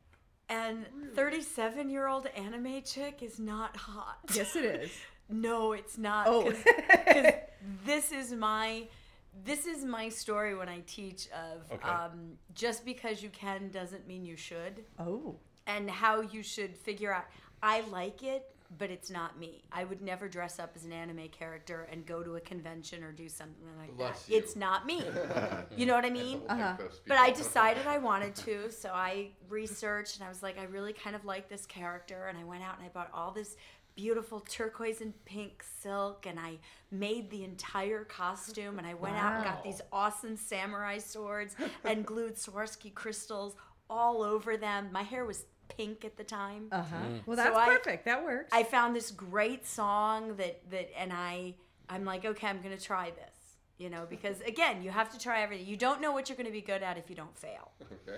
And thirty-seven-year-old anime chick is not hot. Yes, it is. No, it's not. Oh. Because this is my this is my story when I teach of Okay. um, just because you can doesn't mean you should, Oh. and how you should figure out. I like it, but it's not me. I would never dress up as an anime character and go to a convention or do something like Bless that. you. It's not me. You know what I mean? Uh-huh. But I decided I wanted to, so I researched and I was like, I really kind of like this character, and I went out and I bought all this beautiful turquoise and pink silk, and I made the entire costume, and I went out and got these awesome samurai swords and glued Swarovski crystals all over them. My hair was pink at the time. Uh-huh. Mm. Well, So that's I- perfect. That works. I found this great song that that and I I'm like, okay, I'm gonna try this. You know, because again, you have to try everything. You don't know what you're gonna be good at if you don't fail. Okay.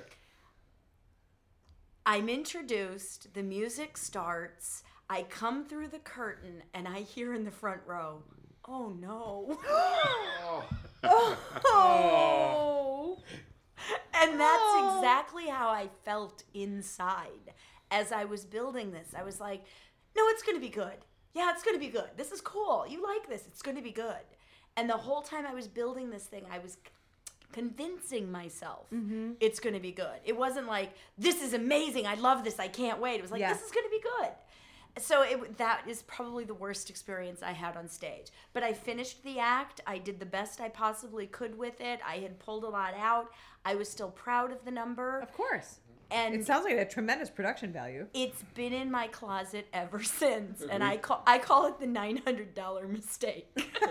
I'm introduced, the music starts, I come through the curtain, and I hear in the front row, oh no. Oh. And that's Oh. exactly how I felt inside as I was building this. I was like, no, it's going to be good. Yeah, it's going to be good. This is cool. You like this. It's going to be good. And the whole time I was building this thing, I was c- convincing myself it's going to be good. It wasn't like, this is amazing. I love this. I can't wait. It was like, Yeah. this is going to be good. So it, that is probably the worst experience I had on stage. But I finished the act. I did the best I possibly could with it. I had pulled a lot out. I was still proud of the number. Of course. And It sounds like a tremendous production value. it's been in my closet ever since. And I call I call it the nine hundred dollars mistake.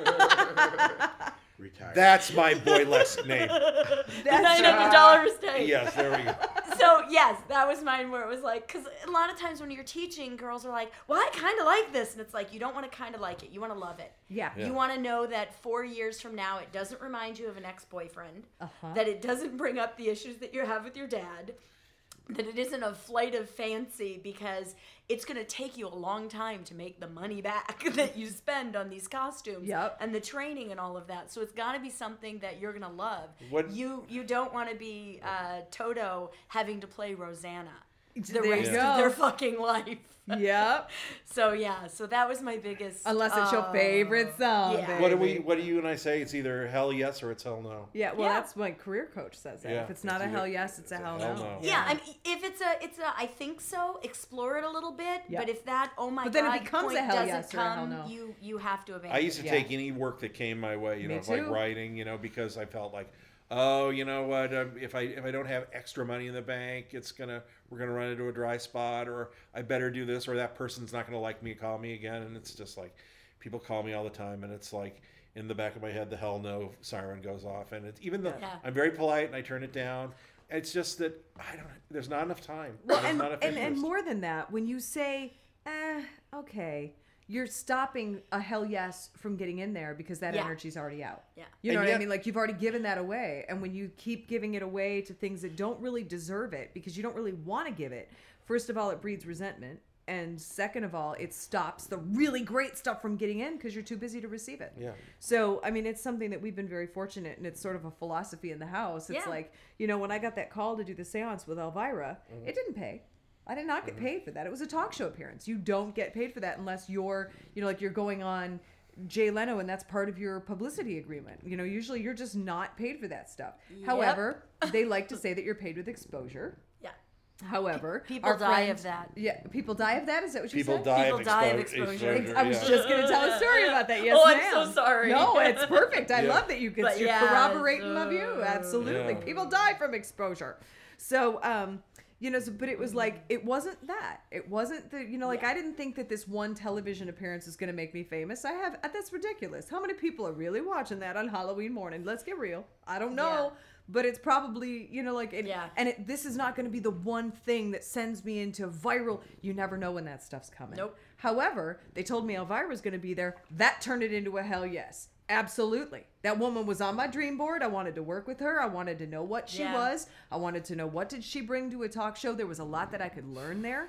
Retired. That's my boylesque name. The nine hundred dollars mistake. Yes, there we go. So, yes, that was mine where it was like, because a lot of times when you're teaching, girls are like, well, I kind of like this. And it's like, you don't want to kind of like it. You want to love it. Yeah. Yeah. You want to know that four years from now, it doesn't remind you of an ex-boyfriend, Uh-huh. that it doesn't bring up the issues that you have with your dad, that it isn't a flight of fancy, because it's going to take you a long time to make the money back that you spend on these costumes Yep. and the training and all of that. So it's got to be something that you're going to love. What- You you don't want to be uh, Toto having to play Rosanna the There you rest go. of their fucking life. Yep. So yeah, so that was my biggest. Unless it's your uh, favorite song. yeah. What do we? baby. What do you and I say? It's either hell yes or it's hell no. Yeah, well, Yeah. that's what career coach says. That. Yeah, If it's not it's a either- hell yes, it's, a hell, hell no. no. Yeah, I mean, if it's a, it's a, I think so. Explore it a little bit, Yeah. but if that, oh my But then it god, becomes point a hell doesn't yes or a hell come, no. you you have to abandon. I used to Yeah. take any work that came my way, you Me know, like too. writing, you know, because I felt like, oh, you know what, um, if I if I don't have extra money in the bank, it's gonna we're gonna run into a dry spot, or I better do this, or that person's not gonna like me, call me again, and it's just like, people call me all the time, and it's like in the back of my head, the hell no siren goes off, and it's even though Yeah. I'm very polite and I turn it down, it's just that I don't. There's not enough time. Well, There's and, not enough and, and interest. more than that, when you say, eh, okay, you're stopping a hell yes from getting in there because that Yeah. energy's already out. Yeah. You know And what I yet- mean? Like, you've already given that away. And when you keep giving it away to things that don't really deserve it because you don't really want to give it, first of all, it breeds resentment. And second of all, it stops the really great stuff from getting in because you're too busy to receive it. Yeah. So, I mean, it's something that we've been very fortunate, and it's sort of a philosophy in the house. It's Yeah. like, you know, when I got that call to do the seance with Elvira, Mm-hmm. it didn't pay. I did not get paid for that. It was a talk show appearance. You don't get paid for that unless you're, you know, like you're going on Jay Leno and that's part of your publicity agreement. You know, usually you're just not paid for that stuff. Yep. However, they like to say that you're paid with exposure. Yeah. However, People our die friends- of that. Yeah, people die of that. Is that what you People said? die People of die of expo- exposure. I was yeah. just going to tell a story about that. Yes, Oh, I'm ma'am. so sorry. No, it's perfect. I Yeah. love that you can But you yes, corroborate and love you. uh, Absolutely. Yeah. People die from exposure. So, um, you know, so, but it was like, it wasn't that. It wasn't the, you know, like Yeah. I didn't think that this one television appearance is going to make me famous. I have, that's ridiculous. How many people are really watching that on Halloween morning? Let's get real. I don't know. Yeah. But it's probably, you know, like, it, Yeah. and it, this is not going to be the one thing that sends me into viral. You never know when that stuff's coming. Nope. However, they told me Elvira's going to be there. That turned it into a hell yes. Absolutely. That woman was on my dream board. I wanted to work with her. I wanted to know what she Yeah. was. I wanted to know what did she bring to a talk show. There was a lot that I could learn there.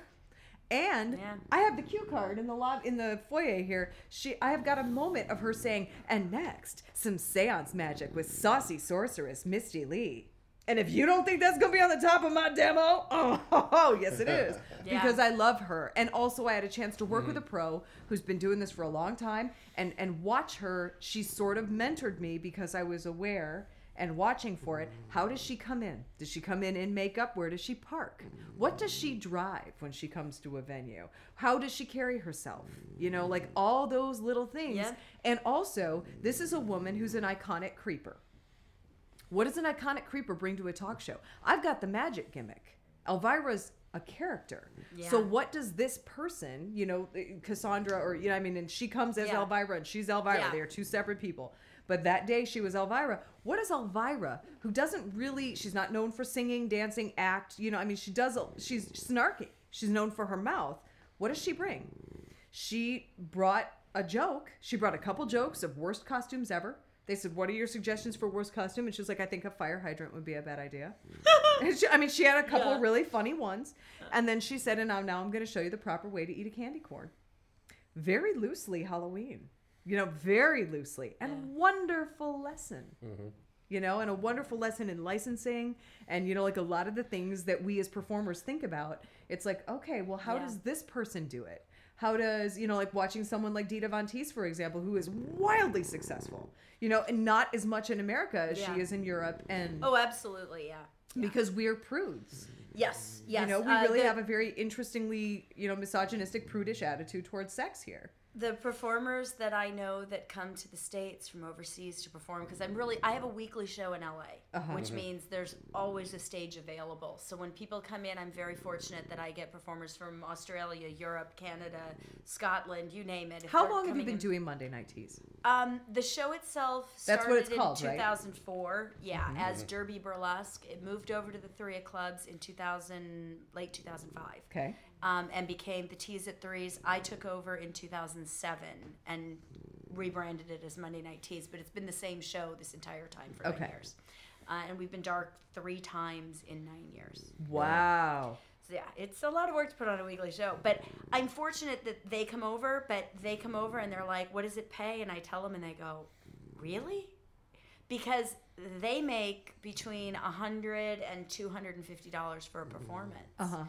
And Yeah. I have the cue card in the lob in the foyer here. She I have got a moment of her saying, "And next, some seance magic with saucy sorceress Misty Lee." And if you don't think that's going to be on the top of my demo, oh, oh, oh yes, it is. Yeah. Because I love her. And also, I had a chance to work with a pro who's been doing this for a long time and, and watch her. She sort of mentored me because I was aware and watching for it. How does she come in? Does she come in in makeup? Where does she park? What does she drive when she comes to a venue? How does she carry herself? You know, like all those little things. Yeah. And also, this is a woman who's an iconic creeper. What does an iconic creeper bring to a talk show? I've got the magic gimmick. Elvira's a character. Yeah. So what does this person, you know, Cassandra, or, you know, I mean, and she comes as Yeah. Elvira and she's Elvira. Yeah. They are two separate people. But that day she was Elvira. What is Elvira, who doesn't really, she's not known for singing, dancing, act, you know, I mean, she does, she's snarky. She's known for her mouth. What does she bring? She brought a joke. She brought a couple jokes of worst costumes ever. They said, what are your suggestions for worst costume? And she was like, I think a fire hydrant would be a bad idea. And she, I mean, she had a couple Yeah. really funny ones. And then she said, and now, now I'm going to show you the proper way to eat a candy corn. Very loosely Halloween. You know, very loosely. And Yeah. wonderful lesson. You know, and a wonderful lesson in licensing. And, you know, like a lot of the things that we as performers think about. It's like, okay, well, how Yeah. does this person do it? How does, you know, like watching someone like Dita Von Teese, for example, who is wildly successful, you know, and not as much in America as Yeah. she is in Europe. And Oh, absolutely, yeah. Yeah. because we're prudes. Yes, yes. You know, we uh, really the, have a very interestingly, you know, misogynistic, prudish attitude towards sex here. the performers that I know that come to the States from overseas to perform, because I'm really, I have a weekly show in L A, Uh-huh. which means there's always a stage available. So when people come in, I'm very fortunate that I get performers from Australia, Europe, Canada, Scotland, you name it. If How they're long have you coming been in- doing Monday Night Teas? Um, the show itself started That's what it's in called, two right? thousand four, yeah, as Derby Burlesque. It moved over to the Three Clubs in two thousand, late two thousand five. Okay. Um, and became the Teas at Threes. I took over in two thousand seven and rebranded it as Monday Night Teas, but it's been the same show this entire time for Okay. nine years. Uh, and we've been dark three times in nine years. Wow. So yeah, it's a lot of work to put on a weekly show. But I'm fortunate that they come over, but they come over and they're like, what does it pay? And I tell them and they go, really? Because they make between one hundred dollars and two hundred fifty dollars for a performance. Uh-huh.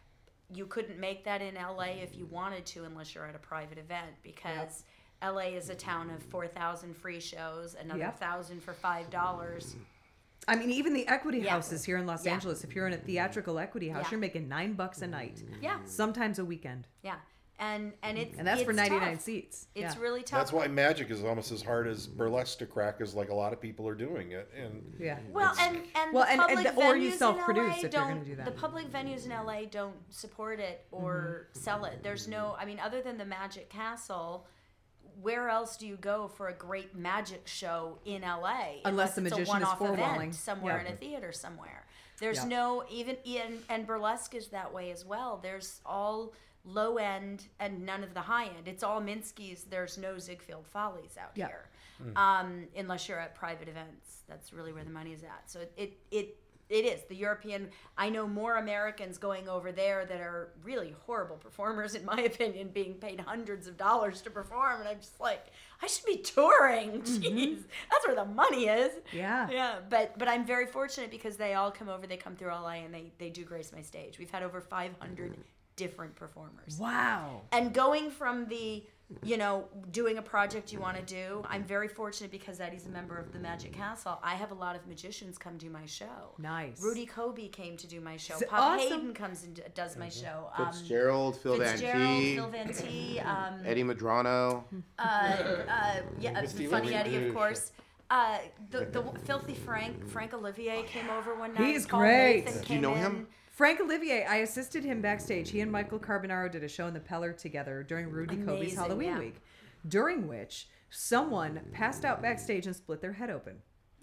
You couldn't make that in L A if you wanted to unless you're at a private event, because L A is a town of four thousand free shows, another Yep. one thousand for five dollars. I mean, even the equity Yeah. houses here in Los Yeah. Angeles, if you're in a theatrical equity house, Yeah. you're making nine bucks a night. Yeah, Sometimes a weekend. yeah. And and it's And that's for it's ninety-nine tough. seats. It's Yeah. really tough. That's why magic is almost as hard as burlesque to crack, as like a lot of people are doing it. And Yeah. Well, It's- and and Well, the and- and public the- or you venues in self-produce L A if you're gonna don't- do that. The public venues in L A don't support it or sell it. There's no, I mean, other than the Magic Castle, where else do you go for a great magic show in L A? Unless the it's magician a is one-off four-walling. event somewhere Yeah. in a theater somewhere. There's Yeah. no even and, and burlesque is that way as well. There's all low end and none of the high end. It's all Minsky's. There's no Ziegfeld Follies out Yeah. here, um, unless you're at private events. That's really where the money is at. So it, it it it is the European. I know more Americans going over there that are really horrible performers, in my opinion, being paid hundreds of dollars to perform, and I'm just like, I should be touring. Jeez, that's where the money is. Yeah. Yeah, but but I'm very fortunate because they all come over. They come through L A and they they do grace my stage. We've had over five hundred different performers. Wow. And going from the, you know, doing a project you want to do, I'm very fortunate because Eddie's a member of the Magic Castle. I have a lot of magicians come do my show. Nice. Rudy Kobe came to do my show. S- Pop awesome. Hayden comes and d- does my show. Um, Fitzgerald, Phil Van Fitzgerald, T, Phil Van T, um, Eddie Madrano. uh, uh, yeah, uh, Steve Funny Irwin. Eddie, of course. Uh, the the Filthy Frank, Frank Olivier came over one night. He's Paul great. Nathan Do you came know in. him? Frank Olivier, I assisted him backstage. He and Michael Carbonaro did a show in the Peller together during Rudy Kobe's Amazing, Halloween yeah. week, during which someone passed out backstage and split their head open.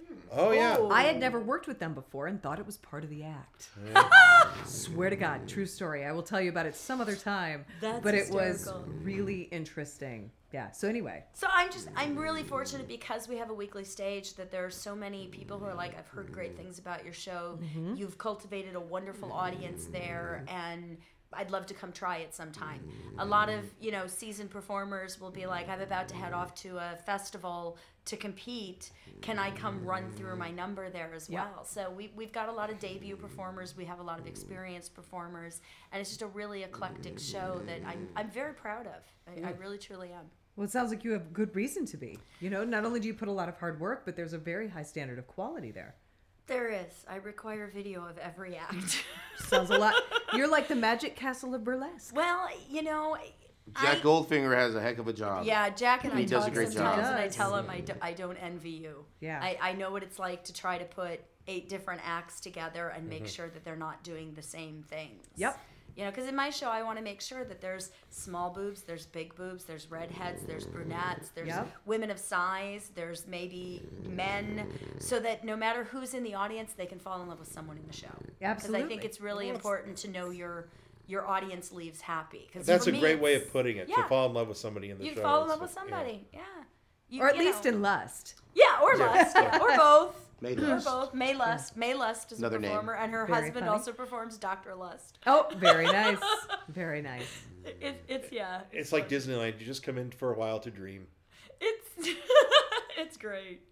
oh yeah, Oh. I had never worked with them before and thought it was part of the act. Swear to God, true story. I will tell you about it some other time. That's but it was hysterical. really interesting. Yeah. So anyway, So I'm just I'm really fortunate because we have a weekly stage that there are so many people who are like, I've heard great things about your show. Mm-hmm. You've cultivated a wonderful audience there, and I'd love to come try it sometime. A lot of, you know, seasoned performers will be like, I'm about to head off to a festival to compete. Can I come run through my number there as Yeah. well? So we, we've got a lot of debut performers. We have a lot of experienced performers. And it's just a really eclectic show that I'm, I'm very proud of. I, I really, truly am. Well, it sounds like you have good reason to be. You know, not only do you put a lot of hard work, but there's a very high standard of quality there. There is. I require video of every act. Sounds a lot. You're like the Magic Castle of burlesque. Well, you know, Jack I, Goldfinger has a heck of a job. yeah, Jack and I He does a talk great job. sometimes, and I He does. tell him I, do, I don't envy you. Yeah. I, I know what it's like to try to put eight different acts together and make sure that they're not doing the same things. Yep. You know, because in my show, I want to make sure that there's small boobs, there's big boobs, there's redheads, there's brunettes, there's Yep. women of size, there's maybe men, so that no matter who's in the audience, they can fall in love with someone in the show. Because I Absolutely. think it's really important to know your your audience leaves happy. 'Cause That's for a me, great way it's- of putting it. Yeah. To fall in love with somebody in the You show. fall in is love with to- yeah. somebody, yeah. You- Or at you least know. in lust. Yeah, or lust, yeah, or both. May Or Lust. both. May Lust. May Lust is Another a name. performer, and her Very husband funny. also performs Doctor Lust. Oh, very nice. Very nice. It, it's yeah. It's like Disneyland. You just come in for a while to dream. It's it's great.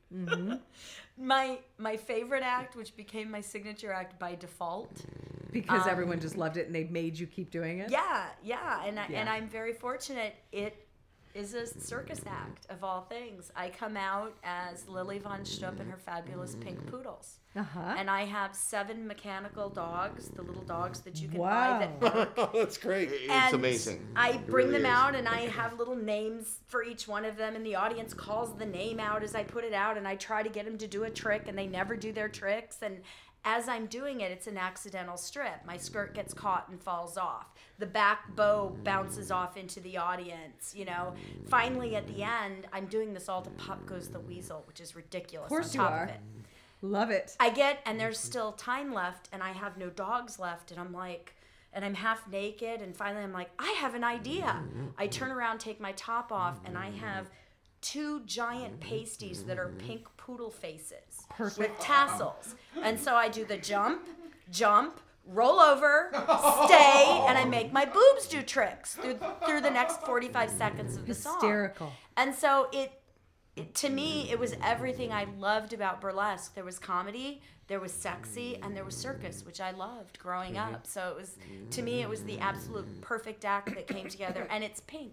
My my favorite act, which became my signature act by default. Because Um, everyone just loved it and they made you keep doing it. Yeah, yeah, and I, and Yeah. I'm very fortunate. It is a circus act of all things. I come out as Lily von Stupp and her fabulous pink poodles. Uh-huh. And I have seven mechanical dogs, the little dogs that you can Wow. buy that work. Oh, that's great. It's And amazing. I It bring really them is. out and I have little names for each one of them, and the audience calls the name out as I put it out, and I try to get them to do a trick, and they never do their tricks. And as I'm doing it, it's an accidental strip. My skirt gets caught and falls off. The back bow bounces off into the audience, you know. Finally, at the end, I'm doing this all to Pop Goes the Weasel, which is ridiculous. Of course on you top are. of it. Love it. I get, and there's still time left, and I have no dogs left, and I'm like, and I'm half naked, and finally I'm like, I have an idea. I turn around, take my top off, and I have two giant pasties that are pink poodle faces with tassels. And so I do the jump, jump, roll over, stay, and I make my boobs do tricks through through the next forty-five seconds of the song. Hysterical. And so it, it, to me, it was everything I loved about burlesque. There was comedy, there was sexy, and there was circus, which I loved growing up. So it was, to me, it was the absolute perfect act that came together, and it's pink.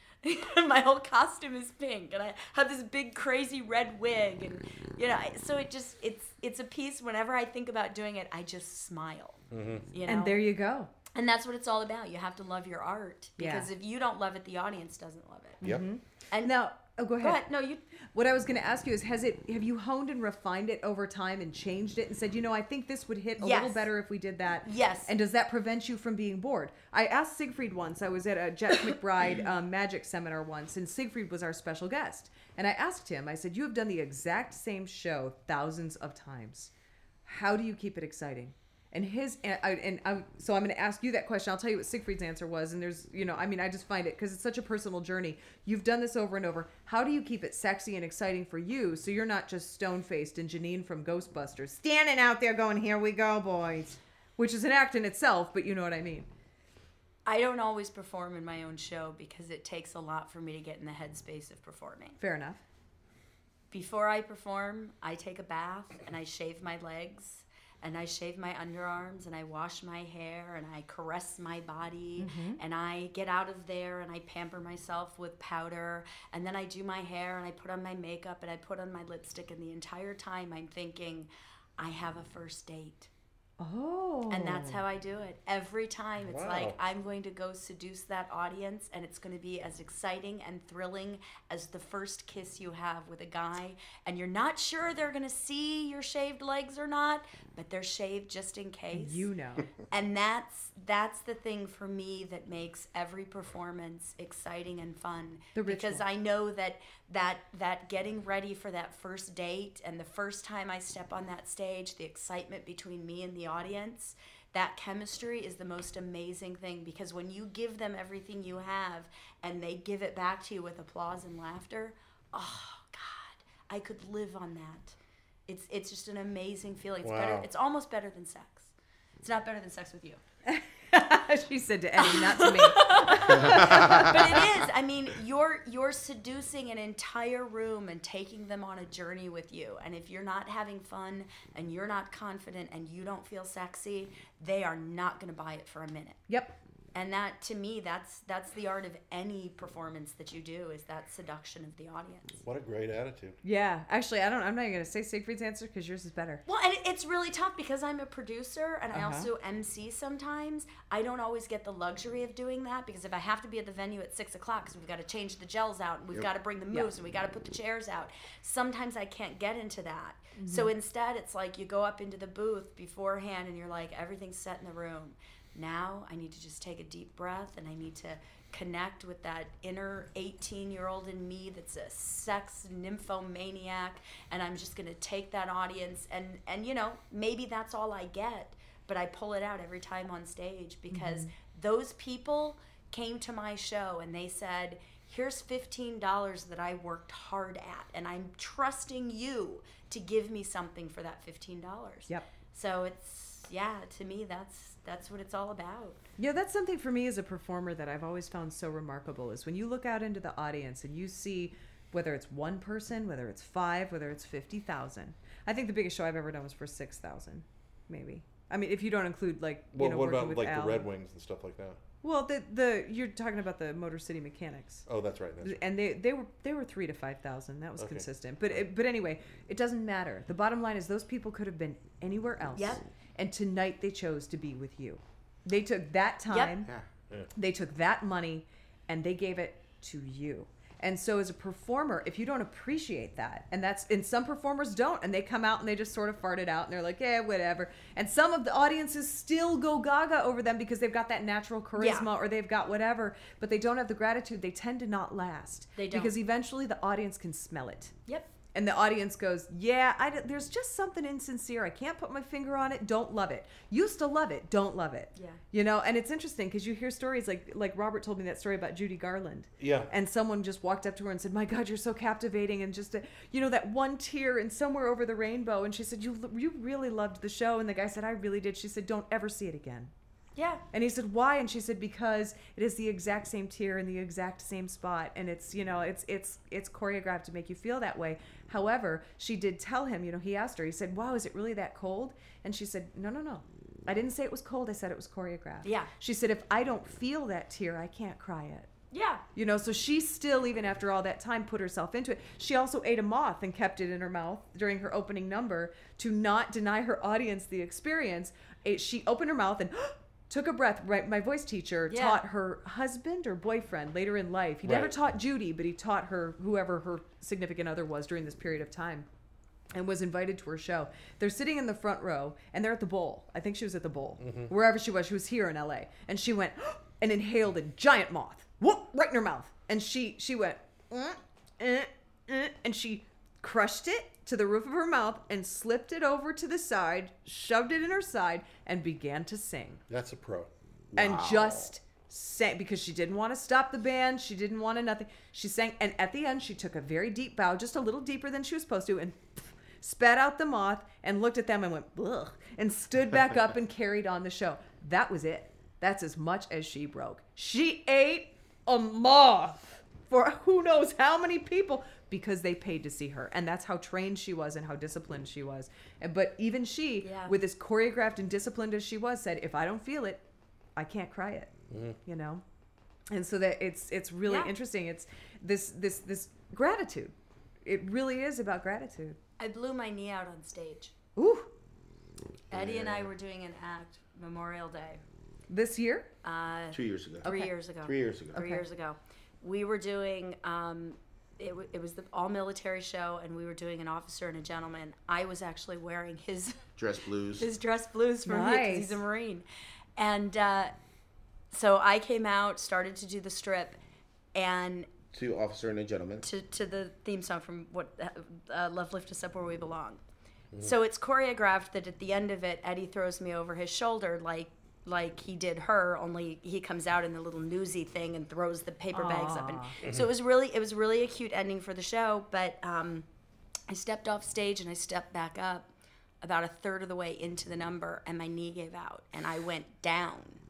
My whole costume is pink, and I have this big crazy red wig, and you know, so it just it's it's a piece. Whenever I think about doing it, I just smile. You know? And there you go. And that's what it's all about. You have to love your art, because Yeah. if you don't love it, the audience doesn't love it. Yep. And Now, oh, go ahead. go ahead. No, you. What I was going to ask you is, has it? Have you honed and refined it over time and changed it and said, you know, I think this would hit a Yes. little better if we did that. Yes. And does that prevent you from being bored? I asked Siegfried once. I was at a Jack McBride um, magic seminar once, and Siegfried was our special guest. And I asked him. I said, you have done the exact same show thousands of times. How do you keep it exciting? And his and, I, and I, so I'm going to ask you that question. I'll tell you what Siegfried's answer was. And there's, you know, I mean, I just find it because it's such a personal journey. You've done this over and over. How do you keep it sexy and exciting for you so you're not just stone faced and Janine from Ghostbusters standing out there going, "Here we go, boys," which is an act in itself, but you know what I mean. I don't always perform in my own show because it takes a lot for me to get in the headspace of performing. Fair enough. Before I perform, I take a bath and I shave my legs and I shave my underarms and I wash my hair and I caress my body and I get out of there and I pamper myself with powder, and then I do my hair and I put on my makeup and I put on my lipstick, and the entire time I'm thinking, I have a first date. Oh. And that's how I do it. Every time it's Wow. like I'm going to go seduce that audience, and it's going to be as exciting and thrilling as the first kiss you have with a guy, and you're not sure they're going to see your shaved legs or not, but they're shaved just in case. You know. And that's that's the thing for me that makes every performance exciting and fun. The because ritual. I know that that that getting ready for that first date and the first time I step on that stage, the excitement between me and the audience, that chemistry is the most amazing thing, because when you give them everything you have and they give it back to you with applause and laughter, oh God, I could live on that. It's it's just an amazing feeling. It's better. Wow. It's almost better than sex. It's not better than sex with you. She said to Eddie, not to me. But it is. I mean, you're you're seducing an entire room and taking them on a journey with you. And if you're not having fun and you're not confident and you don't feel sexy, they are not going to buy it for a minute. Yep. And that, to me, that's that's the art of any performance that you do, is that seduction of the audience. What a great attitude. Yeah. Actually, I don't. I'm not even gonna say Siegfried's answer because yours is better. Well, and it's really tough because I'm a producer and I Uh-huh. also M C sometimes. I don't always get the luxury of doing that because if I have to be at the venue at six o'clock because we've got to change the gels out and we've Yep. got to bring the moves Yeah. and we got to put the chairs out, sometimes I can't get into that. So instead, it's like you go up into the booth beforehand and you're like, everything's set in the room. Now I need to just take a deep breath and I need to connect with that inner eighteen-year-old in me that's a sex nymphomaniac, and I'm just going to take that audience and, and, you know, maybe that's all I get, but I pull it out every time on stage because those people came to my show and they said, here's fifteen dollars that I worked hard at, and I'm trusting you to give me something for that fifteen dollars. Yep. So it's, yeah, to me, that's that's what it's all about. Yeah, that's something for me as a performer that I've always found so remarkable is when you look out into the audience and you see whether it's one person, whether it's five, whether it's fifty thousand. I think the biggest show I've ever done was for six thousand, maybe. I mean, if you don't include, like, you Well, know, what working about with like Al. the Red Wings and stuff like that? Well, the the you're talking about the Motor City Mechanics. Oh, that's right. That's right. And they, they were they were three to five thousand. That was Okay. consistent. But it, but anyway, it doesn't matter. The bottom line is those people could have been anywhere else. Yep. And tonight they chose to be with you. They took that time. Yeah. Yeah. They took that money, and they gave it to you. And so as a performer, if you don't appreciate that, and that's, and some performers don't, and they come out and they just sort of fart it out and they're like, yeah, whatever. And some of the audiences still go gaga over them because they've got that natural charisma Yeah. or they've got whatever, but they don't have the gratitude. They tend to not last. They don't. Because eventually the audience can smell it. Yep. And the audience goes, yeah, I, d- there's just something insincere. I can't put my finger on it. Don't love it. Used to love it. Don't love it. Yeah. You know, and it's interesting because you hear stories like like Robert told me that story about Judy Garland. Yeah. And someone just walked up to her and said, my God, you're so captivating. And just, a, you know, that one tear and Somewhere Over the Rainbow. And she said, you you really loved the show. And the guy said, I really did. She said, don't ever see it again. Yeah. And he said, why? And she said, because it is the exact same tear in the exact same spot. And it's, you know, it's it's it's choreographed to make you feel that way. However, she did tell him, you know, he asked her, he said, wow, is it really that cold? And she said, no, no, no. I didn't say it was cold. I said it was choreographed. Yeah. She said, if I don't feel that tear, I can't cry it. Yeah. You know, so she still, even after all that time, put herself into it. She also ate a moth and kept it in her mouth during her opening number to not deny her audience the experience. It, she opened her mouth and took a breath. Right, my voice teacher Yeah. taught her husband or boyfriend later in life. He never Right. taught Judy, but he taught her whoever her significant other was during this period of time. And was invited to her show. They're sitting in the front row, and they're at the Bowl. I think she was at the Bowl, wherever she was. She was here in L A, and she went and inhaled a giant moth, whoop, right in her mouth. And she she went, "Mm, eh, eh," and she crushed it to the roof of her mouth and slipped it over to the side, shoved it in her side, and began to sing. That's a pro. And just sang because she didn't want to stop the band. She didn't want to nothing. She sang, and at the end, she took a very deep bow, just a little deeper than she was supposed to, and spat out the moth and looked at them and went, ugh, and stood back up and carried on the show. That was it. That's as much as she broke. She ate a moth for who knows how many people because they paid to see her. And that's how trained she was and how disciplined she was. And, but even she, Yeah. with as choreographed and disciplined as she was, said, if I don't feel it, I can't cry it, you know? And so that it's it's really Yeah. interesting. It's this this this gratitude. It really is about gratitude. I blew my knee out on stage. Ooh, Eddie and I were doing an act Memorial Day this year? uh, Two years ago. three Okay. years ago. Three years ago. Three Okay. years ago. We were doing, um, it, w- it was the all military show, and we were doing an officer and a gentleman. I was actually wearing his Dress blues. his dress blues for me because he's a Nice. Marine. And uh, so I came out, started to do the strip, and Two officer and a gentleman. to, to the theme song from what uh, Love Lift Us Up Where We Belong. So it's choreographed that at the end of it, Eddie throws me over his shoulder like like he did her, only he comes out in the little newsy thing and throws the paper bags up. And so it was really it was really a cute ending for the show. But um, I stepped off stage and I stepped back up about a third of the way into the number, and my knee gave out, and I went down.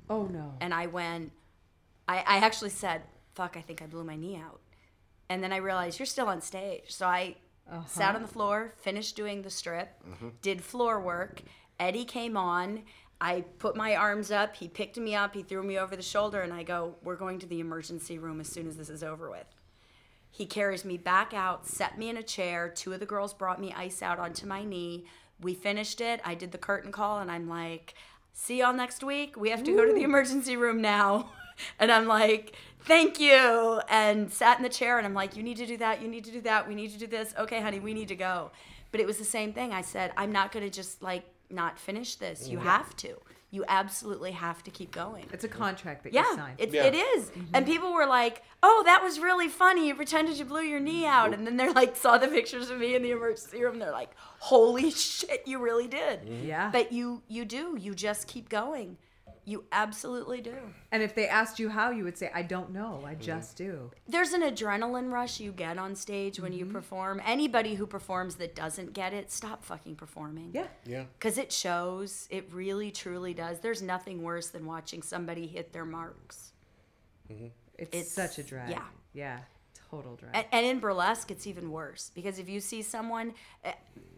Oh, no. And I went, I, I actually said, fuck, I think I blew my knee out. And then I realized you're still on stage. So I uh-huh. sat on the floor, finished doing the strip, mm-hmm. did floor work. Eddie came on. I put my arms up. He picked me up. He threw me over the shoulder. And I go, we're going to the emergency room as soon as this is over with. He carries me back out, set me in a chair. Two of the girls brought me ice out onto my knee. We finished it. I did the curtain call. And I'm like, see y'all next week. We have to Ooh. go to the emergency room now. And I'm like, thank you. And sat in the chair and I'm like, you need to do that. You need to do that. We need to do this. Okay, honey, we need to go. But it was the same thing. I said, I'm not going to just like not finish this. You yeah. have to. You absolutely have to keep going. It's a contract that yeah, you signed. It's, yeah, it is. Mm-hmm. And people were like, oh, that was really funny. You pretended you blew your knee out. And then they're like, saw the pictures of me in the emergency room. They're like, holy shit, you really did. Mm-hmm. Yeah. But you, you do. You just keep going. You absolutely do. And if they asked you how, you would say, I don't know. I just mm-hmm. do. There's an adrenaline rush you get on stage when mm-hmm. you perform. Anybody who performs that doesn't get it, stop fucking performing. Yeah. Yeah. Because it shows. It really, truly does. There's nothing worse than watching somebody hit their marks. Mm-hmm. It's, it's such a drag. Yeah. Yeah. Total drag. And, and in burlesque, it's even worse. Because if you see someone, uh,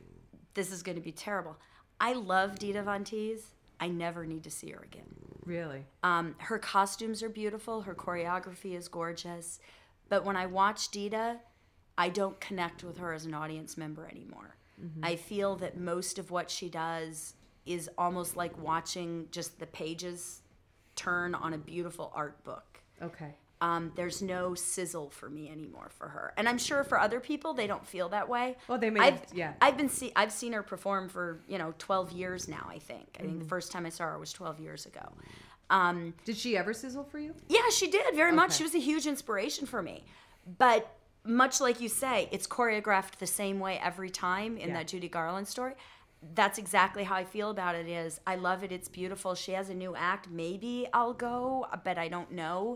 this is going to be terrible. I love Dita Von Teese. I never need to see her again. Really? Um, her costumes are beautiful. Her choreography is gorgeous. But when I watch Dita, I don't connect with her as an audience member anymore. Mm-hmm. I feel that most of what she does is almost like watching just the pages turn on a beautiful art book. Okay. Um, there's no sizzle for me anymore for her, and I'm sure for other people they don't feel that way. Well, they may. I've, have, yeah. I've been see I've seen her perform for you know twelve years now. I think. I mm-hmm. think the first time I saw her was twelve years ago. Um, did she ever sizzle for you? Yeah, she did very okay. much. She was a huge inspiration for me, but much like you say, it's choreographed the same way every time in yeah. that Judy Garland story. That's exactly how I feel about it. Is I love it. It's beautiful. She has a new act. Maybe I'll go, but I don't know.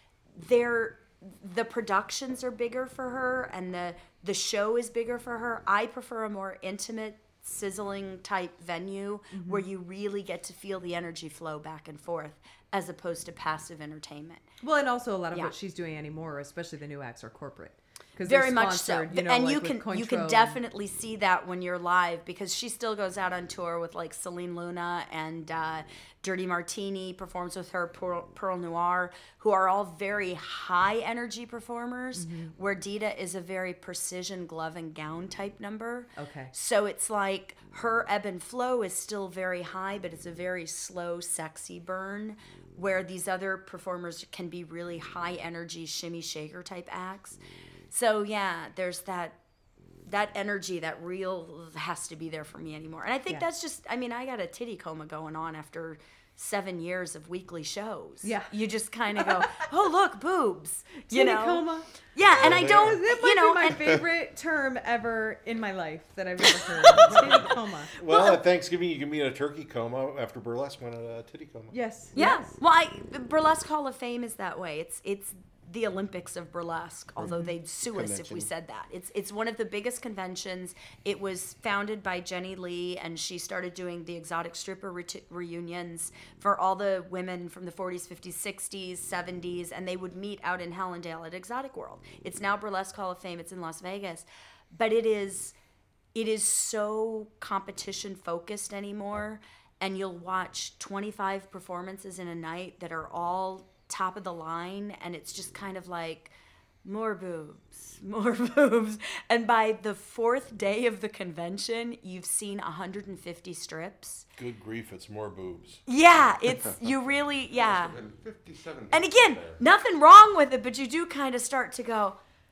They're the productions are bigger for her and the the show is bigger for her. I prefer a more intimate, sizzling type venue mm-hmm. where you really get to feel the energy flow back and forth as opposed to passive entertainment. Well, and also a lot of yeah. what she's doing anymore, especially the new acts, are corporate. Very much so, you know, and like you can you can definitely see that when you're live because she still goes out on tour with like Celine Luna and uh, Dirty Martini performs with her Pearl, Pearl Noir, who are all very high energy performers. Mm-hmm. Where Dita is a very precision glove and gown type number. Okay, so it's like her ebb and flow is still very high, but it's a very slow, sexy burn. Where these other performers can be really high energy, shimmy shaker type acts. So yeah, there's that that energy, that real has to be there for me anymore. And I think yeah. that's just, I mean, I got a titty coma going on after seven years of weekly shows. Yeah. You just kind of go, oh, look, boobs. You you know? know? Coma. Yeah, and I don't, that might you know. be my and, favorite term ever in my life that I've ever heard. Titty coma. Well, well, at Thanksgiving, you can be in a turkey coma after burlesque went a titty coma. Yes. Yeah. Yes. Well, I, Burlesque Hall of Fame is that way. It's, it's, the Olympics of burlesque, although they'd sue Convention. us if we said that. It's it's one of the biggest conventions. It was founded by Jenny Lee, and she started doing the exotic stripper re- reunions for all the women from the forties, fifties, sixties, seventies, and they would meet out in Hellendale at Exotic World. It's now Burlesque Hall of Fame. It's in Las Vegas. But it is it is so competition focused anymore, and you'll watch twenty-five performances in a night that are all top of the line, and it's just kind of like more boobs, more boobs. And by the fourth day of the convention, you've seen one hundred fifty strips. Good grief, it's more boobs. Yeah, it's, you really, yeah. fifty-seven And again, there. nothing wrong with it, but you do kind of start to go,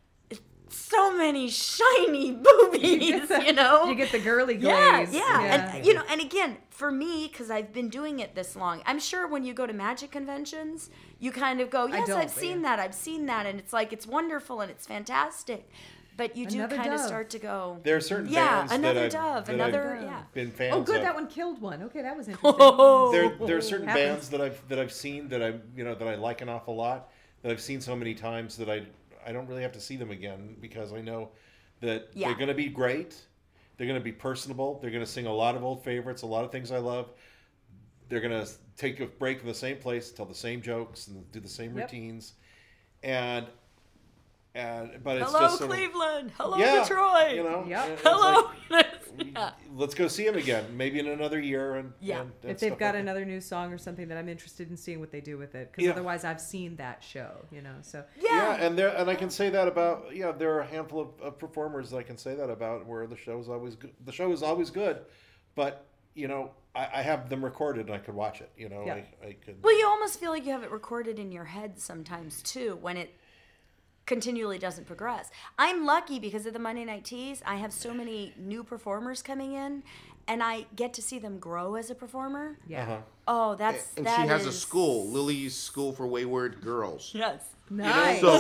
so many shiny boobies, you, the, you know? You get the girly glaze. Yeah, yeah. yeah. And, you know, and again, for me, because I've been doing it this long, I'm sure when you go to magic conventions, you kind of go, yes, I've seen that, I've seen that, and it's like, it's wonderful and it's fantastic. But you do Another kind of dove. start to go, There are certain yeah, bands another that dove, I've, that another, I've yeah. been fans Oh, good, of. that one killed one. Okay, that was interesting. Oh. There, there are certain Happens. bands that I've that I've seen that I you know that I like an awful lot that I've seen so many times that I I don't really have to see them again because I know that Yeah. they're going to be great, they're going to be personable, they're going to sing a lot of old favorites, a lot of things I love, they're gonna take a break in the same place, tell the same jokes, and do the same Yep. routines, and and but it's Hello, just sort of- Cleveland. Hello, yeah, Detroit. You know, Yep. it's Hello. like, Yeah. let's go see him again, maybe in another year, and Yeah. and, and If they've stuff got like that. another new song or something that I'm interested in seeing what they do with it, because Yeah. otherwise I've seen that show, you know. So Yeah, and there, and I can say that about yeah. There are a handful of, of performers I can say that about where the show is always good. The show is always good, but you know I, I have them recorded and I could watch it. You know, Yeah. I, I could. Well, you almost feel like you have it recorded in your head sometimes too when it continually doesn't progress. I'm lucky because of the Monday Night Teas. I have so many new performers coming in, and I get to see them grow as a performer. yeah, Uh-huh. Oh, that's And that she has a is- school, Lily's School for Wayward Girls. Yes, nice. So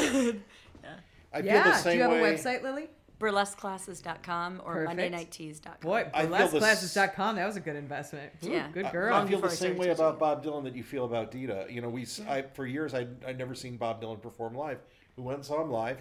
I feel yeah. the same Do you have way. a website, Lily? burlesque classes dot com or Perfect. monday night teas dot com. Boy, I feel burlesque the classes s- dot com. That was a good investment. Ooh, Yeah. good I- girl. I Long feel the before I same started way teaching. about Bob Dylan that you feel about Dita. You know, we s I for years I I never seen Bob Dylan perform live. We went and saw him live,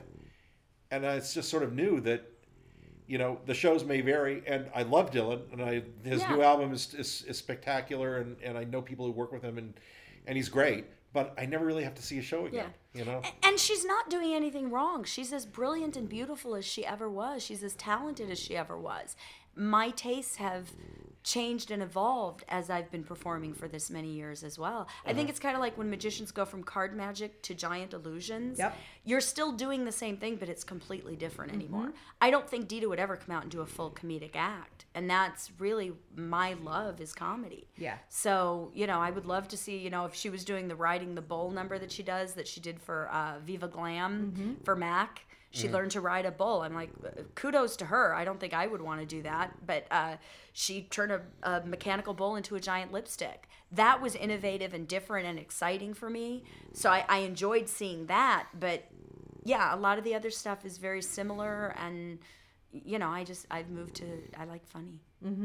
and I it's just sort of knew that, you know, the shows may vary, and I love Dylan, and I his Yeah. new album is, is is spectacular, and and I know people who work with him, and and he's great. But I never really have to see a show again. You know. A- And she's not doing anything wrong. She's as brilliant and beautiful as she ever was. She's as talented as she ever was. My tastes have changed and evolved as I've been performing for this many years as well. I think it's kind of like when magicians go from card magic to giant illusions. Yep. You're still doing the same thing, but it's completely different anymore. I don't think Dita would ever come out and do a full comedic act. And that's really my love is comedy. Yeah. So, you know, I would love to see, you know, if she was doing the riding the bull number that she does, that she did for uh, Viva Glam for Mac. She learned to ride a bull. I'm like, kudos to her. I don't think I would want to do that. But uh, she turned a, a mechanical bull into a giant lipstick. That was innovative and different and exciting for me. So I, I enjoyed seeing that. But yeah, a lot of the other stuff is very similar. And, you know, I just, I've moved to, I like funny.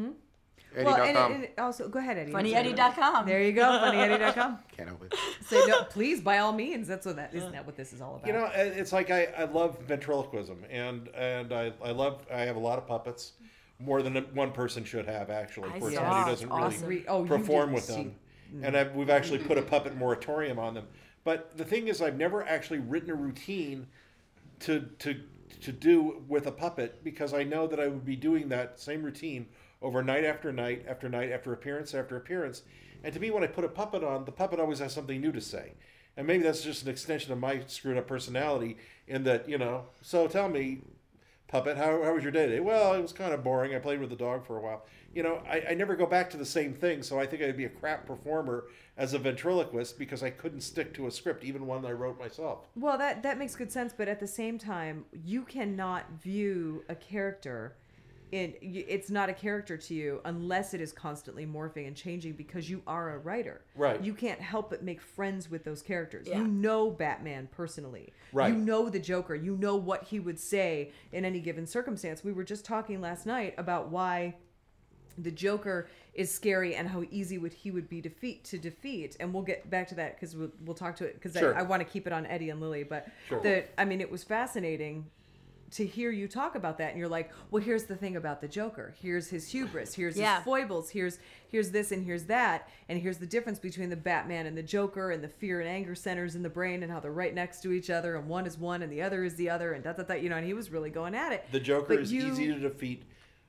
Eddie Well, dot and, com. and also, go ahead, Eddie. funny eddie dot com. There you go, funny eddie dot com. Can't help it. So, no, please, by all means, that's what that isn't that what this is all about. You know, it- it's like I, I love ventriloquism, and and I, I love I have a lot of puppets, more than one person should have actually. I Poor saw. Tony It's doesn't awesome. really Re- oh, you perform didn't with see- them, and I've, we've actually put a puppet moratorium on them. But the thing is, I've never actually written a routine to to to do with a puppet because I know that I would be doing that same routine over night after night after night after appearance after appearance. And to me, when I put a puppet on, the puppet always has something new to say. And maybe that's just an extension of my screwed up personality in that, you know, so tell me, puppet, how, how was your day today? Well, it was kind of boring. I played with the dog for a while. You know, I, I never go back to the same thing, so I think I'd be a crap performer as a ventriloquist because I couldn't stick to a script, even one that I wrote myself. Well, that that makes good sense, but at the same time, you cannot view a character in y- it's not a character to you unless it is constantly morphing and changing because you are a writer. Right. You can't help but make friends with those characters. Yeah. You know Batman personally. Right. You know the Joker. You know what he would say in any given circumstance. We were just talking last night about why the Joker is scary and how easy would he would be defeat to defeat, and we'll get back to that because we'll, we'll talk to it because Sure. I, I want to keep it on Eddie and Lily. But Sure. the I mean, it was fascinating to hear you talk about that, and you're like, well, here's the thing about the Joker. Here's his hubris. Here's Yeah. his foibles. Here's here's this and here's that, and here's the difference between the Batman and the Joker, and the fear and anger centers in the brain, and how they're right next to each other, and one is one and the other is the other, and da da da. You know, and he was really going at it. The Joker But is you- easy to defeat.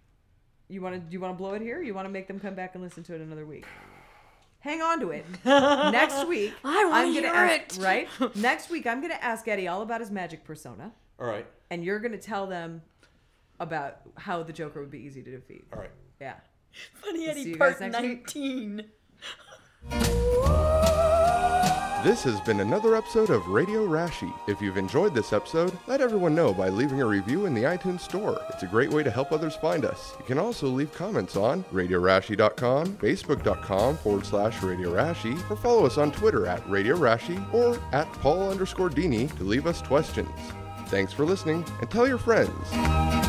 You want to you want to blow it here? Or you want to make them come back and listen to it another week? Hang on to it. Next week, I wanna I'm gonna hear ask, it. Right? Next week, I'm gonna ask Eddie all about his magic persona, All right. and you're gonna tell them about how the Joker would be easy to defeat. All right. Yeah. Funny See Eddie you part guys next week. nineteen. This has been another episode of Radio Rashi. If you've enjoyed this episode, let everyone know by leaving a review in the iTunes Store. It's a great way to help others find us. You can also leave comments on radio rashi dot com, facebook.com forward slash Radio Rashi, or follow us on Twitter at Radio Rashi or at Paul underscore Dini to leave us questions. Thanks for listening, and tell your friends.